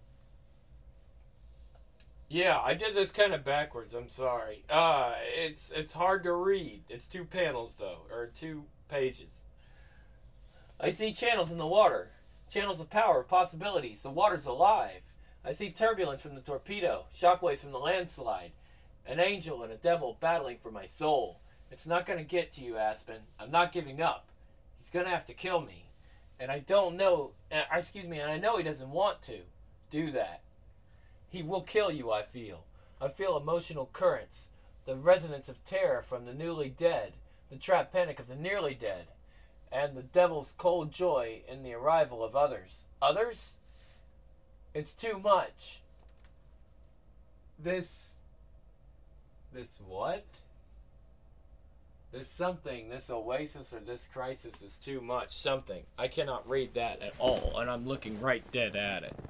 Yeah, I did this kind of backwards. I'm sorry. Uh, it's it's hard to read. It's two panels though, or two pages. I see channels in the water, channels of power, of possibilities. The water's alive. I see turbulence from the torpedo, shockwaves from the landslide, an angel and a devil battling for my soul. It's not gonna get to you, Aspen. I'm not giving up. He's gonna have to kill me, and I don't know. Uh, excuse me, and I know he doesn't want to do that. He will kill you, I feel. I feel emotional currents, the resonance of terror from the newly dead, the trapped panic of the nearly dead, and the devil's cold joy in the arrival of others. Others? It's too much. This... This what? This something, this oasis or this crisis is too much. Something. I cannot read that at all, and I'm looking right dead at it.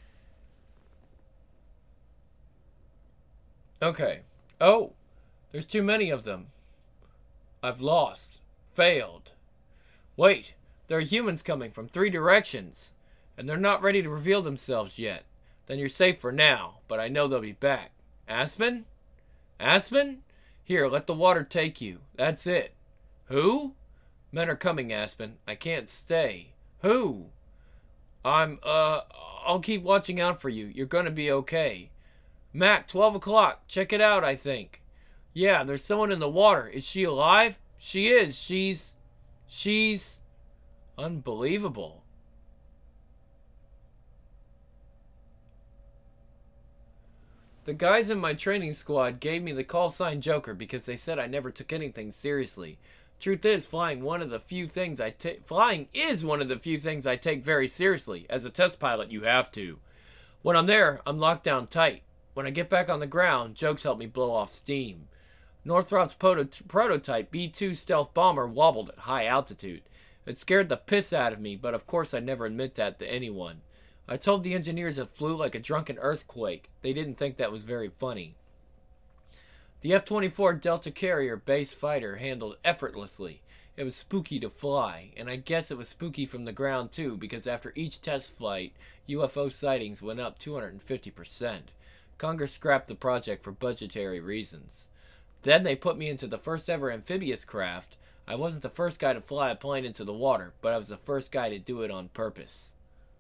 Okay. Oh, there's too many of them. I've lost. Failed. Wait, there are humans coming from three directions, and they're not ready to reveal themselves yet. Then you're safe for now, but I know they'll be back. Aspen? Aspen? Here, let the water take you. That's it. Who? Men are coming, Aspen. I can't stay. Who? I'm, uh, I'll keep watching out for you. You're gonna be okay. Mac, twelve o'clock. Check it out, I think. Yeah, there's someone in the water. Is she alive? She is. She's... She's... Unbelievable. The guys in my training squad gave me the call sign Joker because they said I never took anything seriously. Truth is, flying one of the few things I take... Flying is one of the few things I take very seriously. As a test pilot, you have to. When I'm there, I'm locked down tight. When I get back on the ground, jokes help me blow off steam. Northrop's proto- prototype B two stealth bomber wobbled at high altitude. It scared the piss out of me, but of course I'd never admit that to anyone. I told the engineers it flew like a drunken earthquake. They didn't think that was very funny. The F twenty-four Delta Carrier base fighter handled effortlessly. It was spooky to fly, and I guess it was spooky from the ground too, because after each test flight, U F O sightings went up two hundred fifty percent. Congress scrapped the project for budgetary reasons. Then they put me into the first ever amphibious craft. I wasn't the first guy to fly a plane into the water, but I was the first guy to do it on purpose.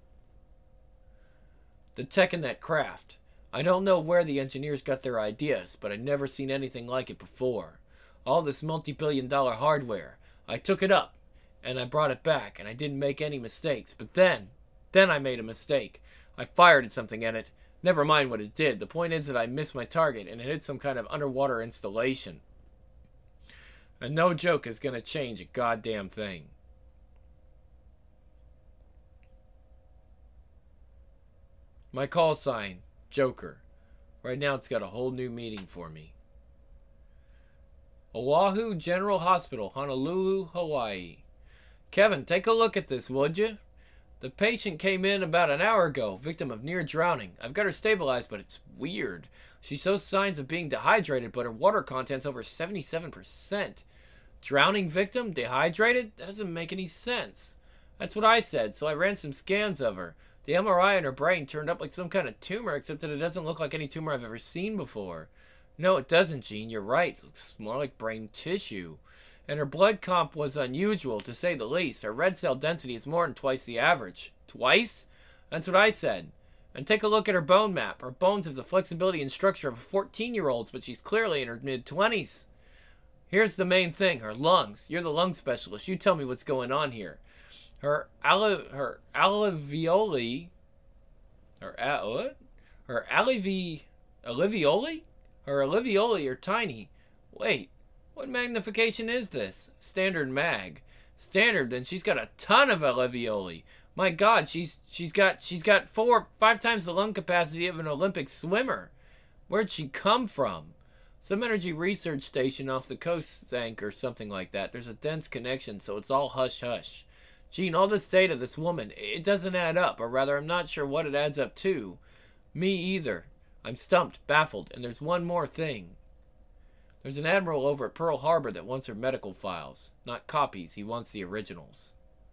The tech in that craft. I don't know where the engineers got their ideas, but I'd never seen anything like it before. All this multi-billion dollar hardware. I took it up, and I brought it back, and I didn't make any mistakes. But then, then I made a mistake. I fired at something in it. Never mind what it did. The point is that I missed my target, and it hit some kind of underwater installation. And no joke is going to change a goddamn thing. My call sign, Joker. Right now it's got a whole new meaning for me. Oahu General Hospital, Honolulu, Hawaii. Kevin, take a look at this, would you? The patient came in about an hour ago, victim of near drowning. I've got her stabilized, but it's weird. She shows signs of being dehydrated, but her water content's over seventy-seven percent. Drowning victim? Dehydrated? That doesn't make any sense. That's what I said, so I ran some scans of her. The M R I in her brain turned up like some kind of tumor, except that it doesn't look like any tumor I've ever seen before. No, it doesn't, Gene. You're right. It looks more like brain tissue. And her blood comp was unusual, to say the least. Her red cell density is more than twice the average. Twice? That's what I said. And take a look at her bone map. Her bones have the flexibility and structure of a fourteen-year-old's, but she's clearly in her mid-twenties. Here's the main thing, her lungs. You're the lung specialist. You tell me what's going on here. Her alle, her alveoli, her a, what? Her alveoli, alveoli? Her alveoli are tiny. Wait, what magnification is this? Standard mag. Standard, then she's got a ton of alveoli. My God, she's she's got she's got four, five times the lung capacity of an Olympic swimmer. Where'd she come from? Some energy research station off the coast sank or something like that. There's a dense connection, so it's all hush-hush. Gene, all this data, this woman, it doesn't add up, or rather, I'm not sure what it adds up to. Me either. I'm stumped, baffled, and there's one more thing. There's an admiral over at Pearl Harbor that wants her medical files. Not copies, he wants the originals.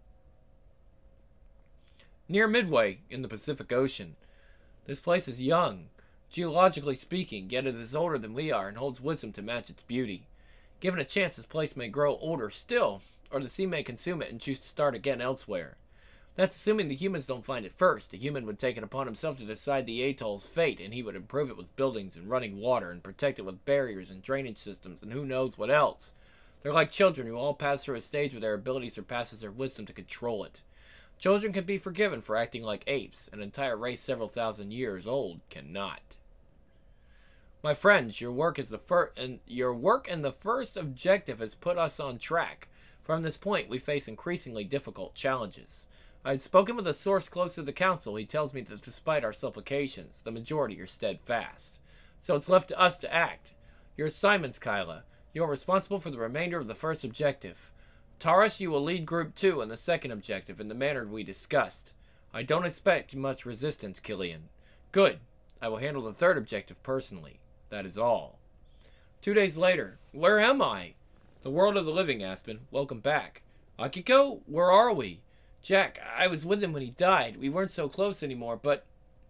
Near Midway, in the Pacific Ocean. This place is young, geologically speaking, yet it is older than we are and holds wisdom to match its beauty. Given a chance, this place may grow older still, or the sea may consume it and choose to start again elsewhere. That's assuming the humans don't find it first. The human would take it upon himself to decide the atoll's fate, and he would improve it with buildings and running water, and protect it with barriers and drainage systems, and who knows what else. They're like children who all pass through a stage where their ability surpasses their wisdom to control it. Children can be forgiven for acting like apes. An entire race several thousand years old cannot. My friends, your work is the fir- and your work and the first objective has put us on track. From this point, we face increasingly difficult challenges. I had spoken with a source close to the council. He tells me that despite our supplications, the majority are steadfast. So it's left to us to act. Your assignments, Kyla. You are responsible for the remainder of the first objective. Taurus, you will lead Group two in the second objective in the manner we discussed. I don't expect much resistance, Killian. Good. I will handle the third objective personally. That is all. Two days later. Where am I? The world of the living, Aspen. Welcome back. Akiko, where are we? Jack, I was with him when he died. We weren't so close anymore, but...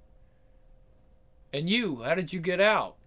And you, how did you get out?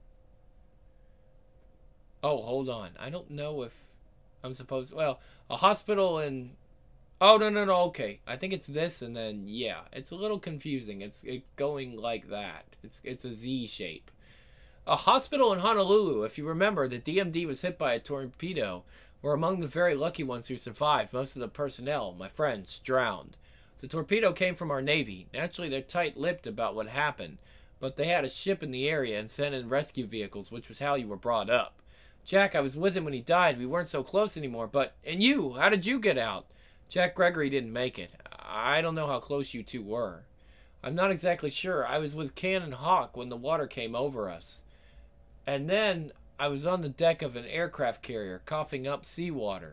Oh, hold on. I don't know if I'm supposed... Well, a hospital in... Oh, no, no, no, okay. I think it's this, and then, yeah. It's a little confusing. It's it going like that. It's, it's a Z shape. A hospital in Honolulu. If you remember, the D M D was hit by a torpedo. We're among the very lucky ones who survived. Most of the personnel, my friends, drowned. The torpedo came from our Navy. Naturally, they're tight-lipped about what happened, but they had a ship in the area and sent in rescue vehicles, which was how you were brought up. Jack, I was with him when he died. We weren't so close anymore, but... And you, how did you get out? Jack Gregory didn't make it. I don't know how close you two were. I'm not exactly sure. I was with Cannon Hawk when the water came over us. And then... I was on the deck of an aircraft carrier, coughing up seawater.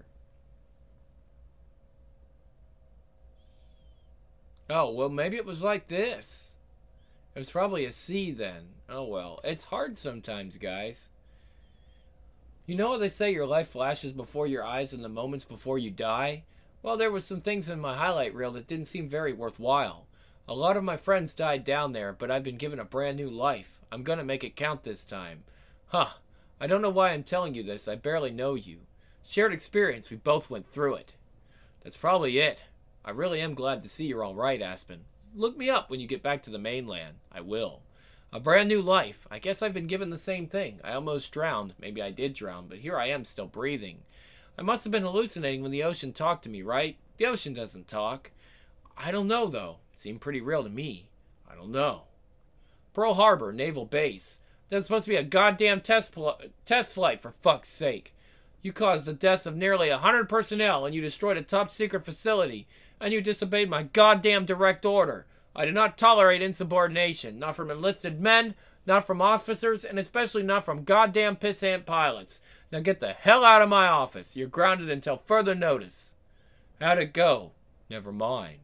Oh, well, maybe it was like this. It was probably a sea then. Oh, well. It's hard sometimes, guys. You know how they say your life flashes before your eyes in the moments before you die? Well, there was some things in my highlight reel that didn't seem very worthwhile. A lot of my friends died down there, but I've been given a brand new life. I'm gonna make it count this time. Huh. I don't know why I'm telling you this. I barely know you. Shared experience. We both went through it. That's probably it. I really am glad to see you're all right, Aspen. Look me up when you get back to the mainland. I will. A brand new life. I guess I've been given the same thing. I almost drowned. Maybe I did drown, but here I am still breathing. I must have been hallucinating when the ocean talked to me, right? The ocean doesn't talk. I don't know, though. It seemed pretty real to me. I don't know. Pearl Harbor, Naval Base. That's supposed to be a goddamn test pl- test flight, for fuck's sake. You caused the deaths of nearly a hundred personnel, and you destroyed a top-secret facility, and you disobeyed my goddamn direct order. I do not tolerate insubordination, not from enlisted men, not from officers, and especially not from goddamn pissant pilots. Now get the hell out of my office. You're grounded until further notice. How'd it go? Never mind.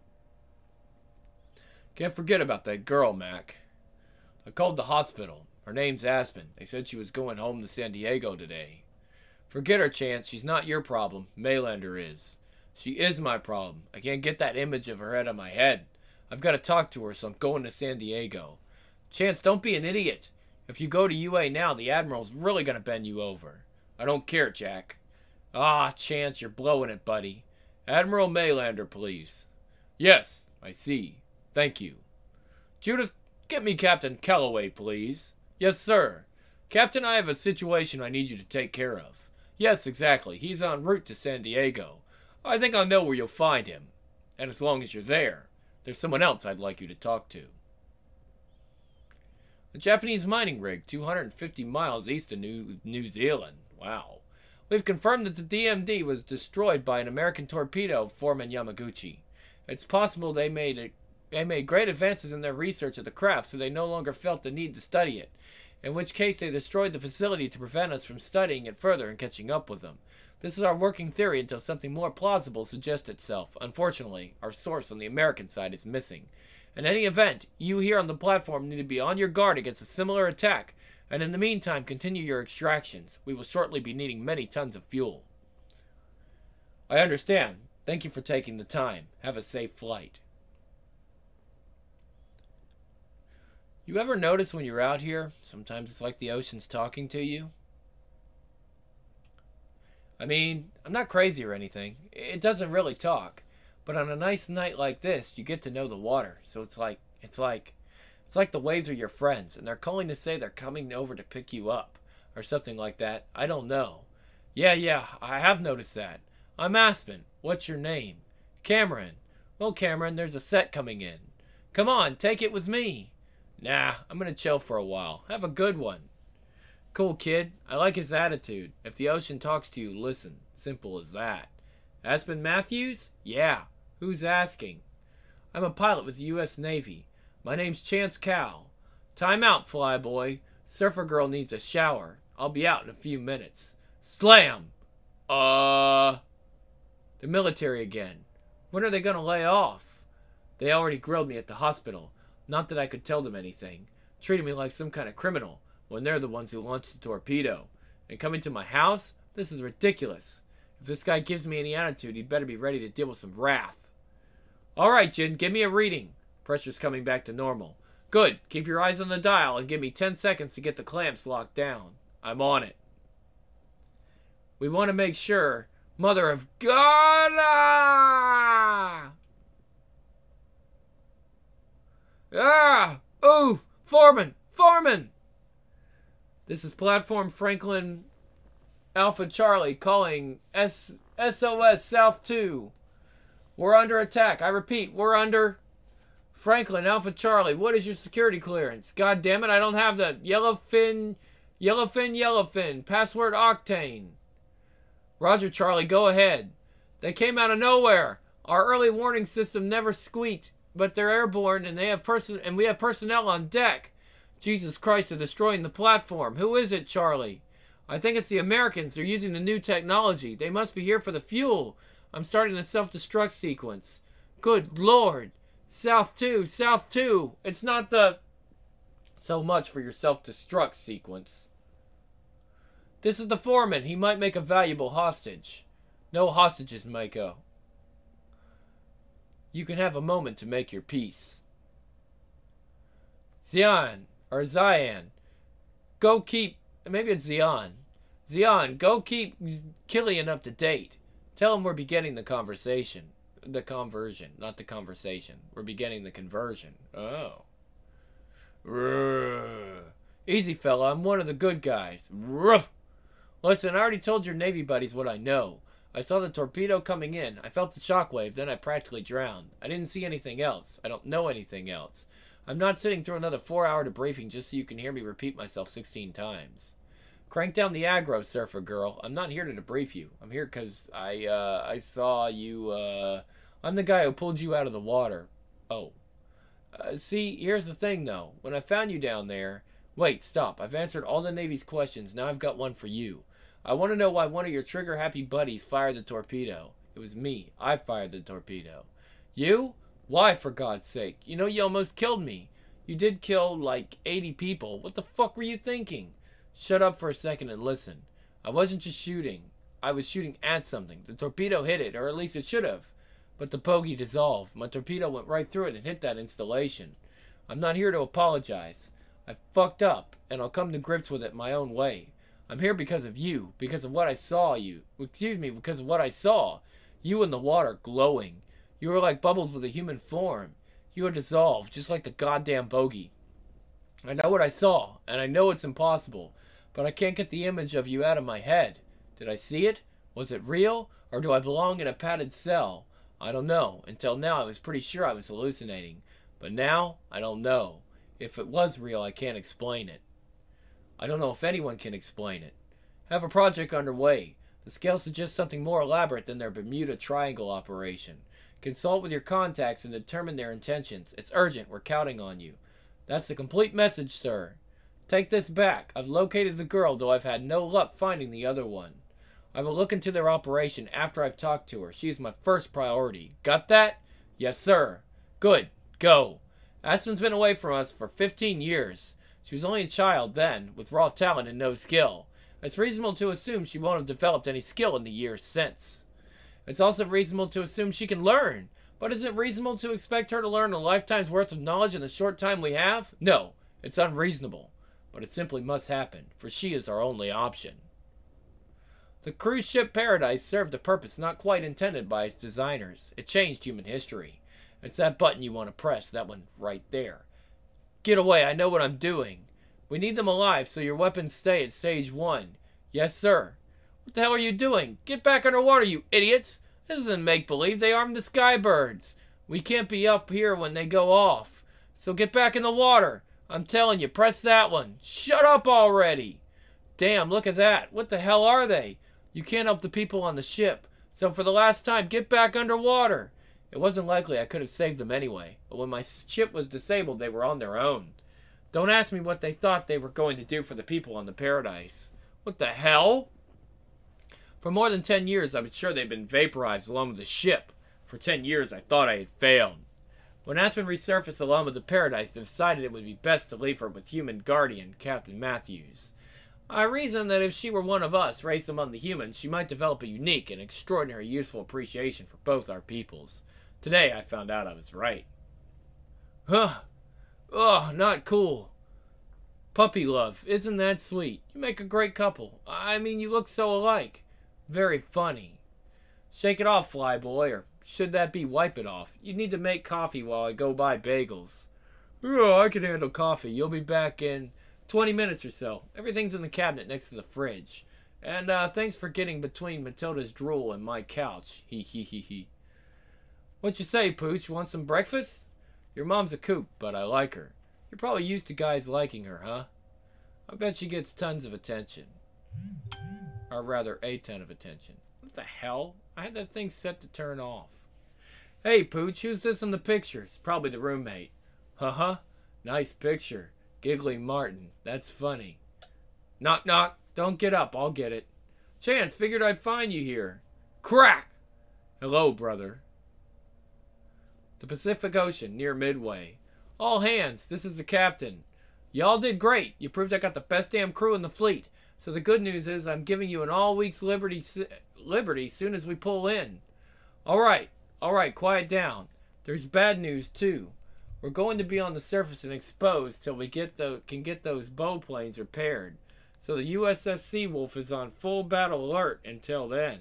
Can't forget about that girl, Mac. I called the hospital. Her name's Aspen. They said she was going home to San Diego today. Forget her, Chance. She's not your problem. Maylander is. She is my problem. I can't get that image of her head on my head. I've got to talk to her, so I'm going to San Diego. Chance, don't be an idiot. If you go to U A now, the Admiral's really going to bend you over. I don't care, Jack. Ah, Chance, you're blowing it, buddy. Admiral Maylander, please. Yes, I see. Thank you. Judith, get me Captain Calloway, please. Yes, sir. Captain, I have a situation I need you to take care of. Yes, exactly. He's en route to San Diego. I think I know where you'll find him. And as long as you're there, there's someone else I'd like you to talk to. A Japanese mining rig two hundred fifty miles east of New, New Zealand. Wow. We've confirmed that the D M D was destroyed by an American torpedo, Foreman Yamaguchi. It's possible they made it, they made great advances in their research of the craft, so they no longer felt the need to study it, in which case they destroyed the facility to prevent us from studying it further and catching up with them. This is our working theory until something more plausible suggests itself. Unfortunately, our source on the American side is missing. In any event, you here on the platform need to be on your guard against a similar attack, and in the meantime continue your extractions. We will shortly be needing many tons of fuel. I understand. Thank you for taking the time. Have a safe flight. You ever notice when you're out here, sometimes it's like the ocean's talking to you? I mean, I'm not crazy or anything. It doesn't really talk. But on a nice night like this, you get to know the water. So it's like, it's like, it's like the waves are your friends, and they're calling to say they're coming over to pick you up. Or something like that. I don't know. Yeah, yeah, I have noticed that. I'm Aspen. What's your name? Cameron. Well, Cameron, there's a set coming in. Come on, take it with me. Nah, I'm gonna chill for a while. Have a good one. Cool, kid. I like his attitude. If the ocean talks to you, listen. Simple as that. Aspen Matthews? Yeah. Who's asking? I'm a pilot with the U S Navy. My name's Chance Cal. Time out, flyboy. Surfer girl needs a shower. I'll be out in a few minutes. Slam! Uh... The military again. When are they gonna lay off? They already grilled me at the hospital. Not that I could tell them anything. Treated me like some kind of criminal when they're the ones who launched the torpedo. And coming to my house? This is ridiculous. If this guy gives me any attitude, he'd better be ready to deal with some wrath. Alright, Jin, give me a reading. Pressure's coming back to normal. Good. Keep your eyes on the dial and give me ten seconds to get the clamps locked down. I'm on it. We want to make sure... Mother of God! Ah! Ah! Oof! Foreman! Foreman! This is Platform Franklin Alpha Charlie calling S SOS South two. We're under attack. I repeat, we're under... Franklin Alpha Charlie, what is your security clearance? God damn it, I don't have the yellowfin, yellowfin, yellowfin. Password Octane. Roger, Charlie, go ahead. They came out of nowhere. Our early warning system never squeaked, but they're airborne and they have person and we have personnel on deck. Jesus Christ, they're destroying the platform. Who is it, Charlie? I think it's the Americans. They're using the new technology. They must be here for the fuel. I'm starting the self-destruct sequence. Good Lord. South two, South two. It's not the... So much for your self-destruct sequence. This is the foreman. He might make a valuable hostage. No hostages, Mako. You can have a moment to make your peace. Xian, or Xian, go keep... Maybe it's Xian. Xian, go keep Killian up to date. Tell him we're beginning the conversation. The conversion, not the conversation. We're beginning the conversion. Oh. Rrrr. Easy, fella. I'm one of the good guys. Ruff. Listen, I already told your Navy buddies what I know. I saw the torpedo coming in. I felt the shockwave, then I practically drowned. I didn't see anything else. I don't know anything else. I'm not sitting through another four-hour debriefing just so you can hear me repeat myself sixteen times. Crank down the aggro, surfer girl. I'm not here to debrief you. I'm here because I, uh, I saw you, uh... I'm the guy who pulled you out of the water. Oh. Uh, see, here's the thing, though. When I found you down there... Wait, stop. I've answered all the Navy's questions. Now I've got one for you. I want to know why one of your trigger-happy buddies fired the torpedo. It was me. I fired the torpedo. You? Why, for God's sake? You know you almost killed me. You did kill, like, eighty people. What the fuck were you thinking? Shut up for a second and listen. I wasn't just shooting. I was shooting at something. The torpedo hit it, or at least it should have. But the bogey dissolved. My torpedo went right through it and hit that installation. I'm not here to apologize. I fucked up, and I'll come to grips with it my own way. I'm here because of you, because of what I saw you. Excuse me, because of what I saw. You in the water, glowing. You were like bubbles with a human form. You are dissolved, just like the goddamn bogey. I know what I saw, and I know it's impossible, but I can't get the image of you out of my head. Did I see it? Was it real? Or do I belong in a padded cell? I don't know. Until now, I was pretty sure I was hallucinating. But now, I don't know. If it was real, I can't explain it. I don't know if anyone can explain it. I have a project underway. The scale suggests something more elaborate than their Bermuda Triangle operation. Consult with your contacts and determine their intentions. It's urgent. We're counting on you. That's the complete message, sir. Take this back. I've located the girl, though I've had no luck finding the other one. I will look into their operation after I've talked to her. She is my first priority. Got that? Yes, sir. Good. Go. Aspen's been away from us for fifteen years. She was only a child then, with raw talent and no skill. It's reasonable to assume she won't have developed any skill in the years since. It's also reasonable to assume she can learn. But is it reasonable to expect her to learn a lifetime's worth of knowledge in the short time we have? No, it's unreasonable. But it simply must happen, for she is our only option. The cruise ship Paradise served a purpose not quite intended by its designers. It changed human history. It's that button you want to press, that one right there. Get away, I know what I'm doing. We need them alive, so your weapons stay at stage one. Yes, sir. What the hell are you doing? Get back underwater, you idiots! This isn't make-believe, they armed the skybirds. We can't be up here when they go off. So get back in the water. I'm telling you, press that one. Shut up already! Damn, look at that. What the hell are they? You can't help the people on the ship. So for the last time, get back underwater. It wasn't likely I could have saved them anyway, but when my ship was disabled, they were on their own. Don't ask me what they thought they were going to do for the people on the Paradise. What the hell? For more than ten years, I was sure they'd been vaporized along with the ship. For ten years, I thought I had failed. When Aspen resurfaced along with the Paradise, I decided it would be best to leave her with human guardian, Captain Matthews. I reasoned that if she were one of us, raised among the humans, she might develop a unique and extraordinary useful appreciation for both our peoples. Today, I found out I was right. Huh. Oh, not cool. Puppy love, isn't that sweet? You make a great couple. I mean, you look so alike. Very funny. Shake it off, flyboy, or should that be wipe it off? You need to make coffee while I go buy bagels. Oh, I can handle coffee. You'll be back in twenty minutes or so. Everything's in the cabinet next to the fridge. And uh, thanks for getting between Matilda's drool and my couch. Hee hee hee hee. What you say, Pooch? Want some breakfast? Your mom's a kook, but I like her. You're probably used to guys liking her, huh? I bet she gets tons of attention. Or rather, a ton of attention. What the hell? I had that thing set to turn off. Hey, Pooch, who's this in the pictures? Probably the roommate. Uh-huh. Nice picture. Giggly Martin. That's funny. Knock, knock. Don't get up. I'll get it. Chance, figured I'd find you here. Crack! Hello, brother. The Pacific Ocean, near Midway. All hands, this is the captain. Y'all did great. You proved I got the best damn crew in the fleet. So the good news is I'm giving you an all-week's liberty liberty soon as we pull in. All right, all right, quiet down. There's bad news, too. We're going to be on the surface and exposed till we get the, can get those bow planes repaired. So the U S S Seawolf is on full battle alert until then.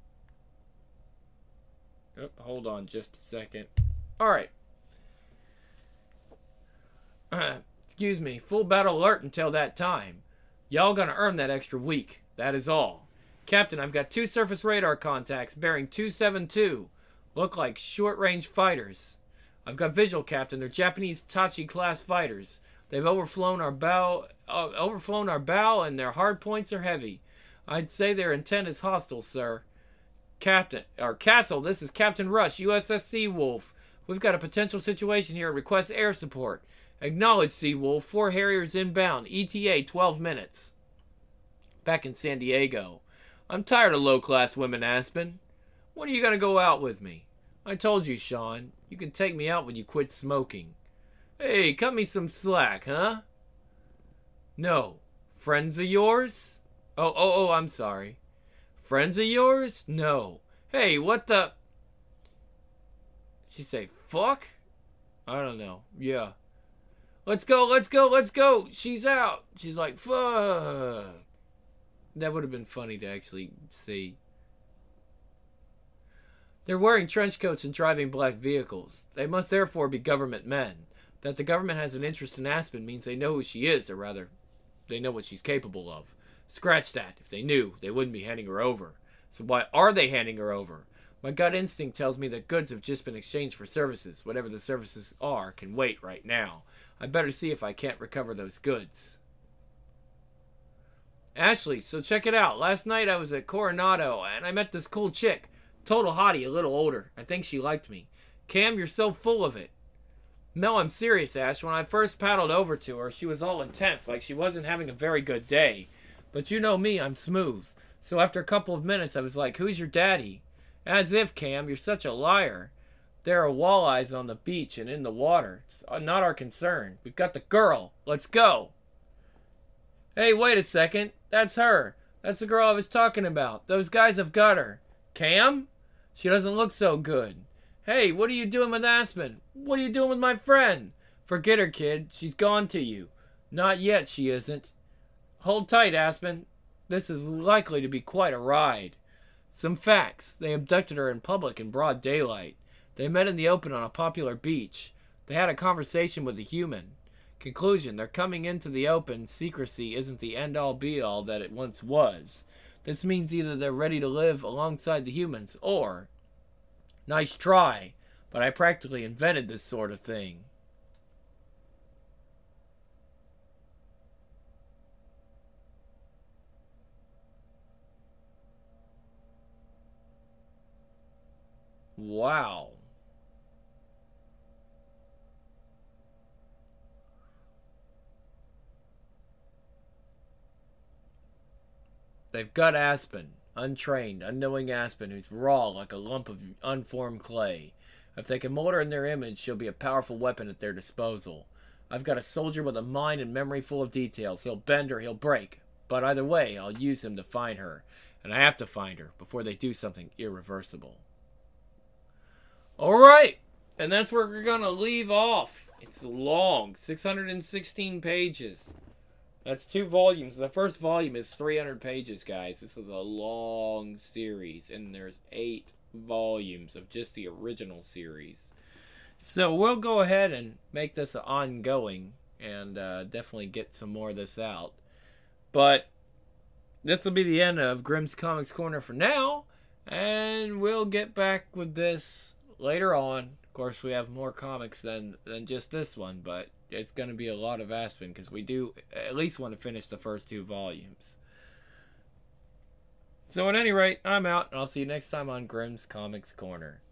Oop, hold on just a second. All right. Uh, excuse me, full battle alert until that time. Y'all gonna earn that extra week. That is all. Captain, I've got two surface radar contacts bearing two seven two. Look like short-range fighters. I've got visual, Captain. They're Japanese Tachi-class fighters. They've overflown our bow, uh, overflown our bow, and their hard points are heavy. I'd say their intent is hostile, sir. Captain, or Castle, this is Captain Rush, U S S Seawolf. We've got a potential situation here. Request air support. Acknowledge, Seawolf. Four Harriers inbound. E T A twelve minutes. Back in San Diego. I'm tired of low-class women, Aspen. When are you going to go out with me? I told you, Sean. You can take me out when you quit smoking. Hey, cut me some slack, huh? No. Friends of yours? Oh, oh, oh, I'm sorry. Friends of yours? No. Hey, what the... She say, fuck? I don't know. Yeah. Let's go, let's go, let's go. She's out. She's like, fuck. That would have been funny to actually see. They're wearing trench coats and driving black vehicles. They must therefore be government men. That the government has an interest in Aspen means they know who she is, or rather, they know what she's capable of. Scratch that. If they knew, they wouldn't be handing her over. So why are they handing her over? My gut instinct tells me that goods have just been exchanged for services. Whatever the services are can wait right now. I better see if I can't recover those goods. Ashley, so check it out. Last night I was at Coronado, and I met this cool chick. Total hottie, a little older. I think she liked me. Cam, you're so full of it. No, I'm serious, Ash. When I first paddled over to her, she was all intense, like she wasn't having a very good day. But you know me, I'm smooth. So after a couple of minutes, I was like, who's your daddy? As if, Cam, you're such a liar. There are walleyes on the beach and in the water. It's not our concern. We've got the girl. Let's go. Hey, wait a second. That's her. That's the girl I was talking about. Those guys have got her. Cam? She doesn't look so good. Hey, what are you doing with Aspen? What are you doing with my friend? Forget her, kid. She's gone to you. Not yet, she isn't. Hold tight, Aspen. This is likely to be quite a ride. Some facts. They abducted her in public in broad daylight. They met in the open on a popular beach. They had a conversation with a human. Conclusion, they're coming into the open. Secrecy isn't the end-all be-all that it once was. This means either they're ready to live alongside the humans, or... Nice try, but I practically invented this sort of thing. Wow. They've got Aspen, untrained, unknowing Aspen, who's raw like a lump of unformed clay. If they can mold her in their image, she'll be a powerful weapon at their disposal. I've got a soldier with a mind and memory full of details. He'll bend or he'll break. But either way, I'll use him to find her. And I have to find her before they do something irreversible. Alright, and that's where we're going to leave off. It's long, six hundred sixteen pages. That's two volumes. The first volume is three hundred pages, guys. This is a long series, and there's eight volumes of just the original series. So we'll go ahead and make this ongoing, and uh, definitely get some more of this out. But this will be the end of Grimm's Comics Corner for now, and we'll get back with this later on. Of course, we have more comics than, than just this one, but it's going to be a lot of Aspen because we do at least want to finish the first two volumes. So at any rate, I'm out, and I'll see you next time on Grimm's Comics Corner.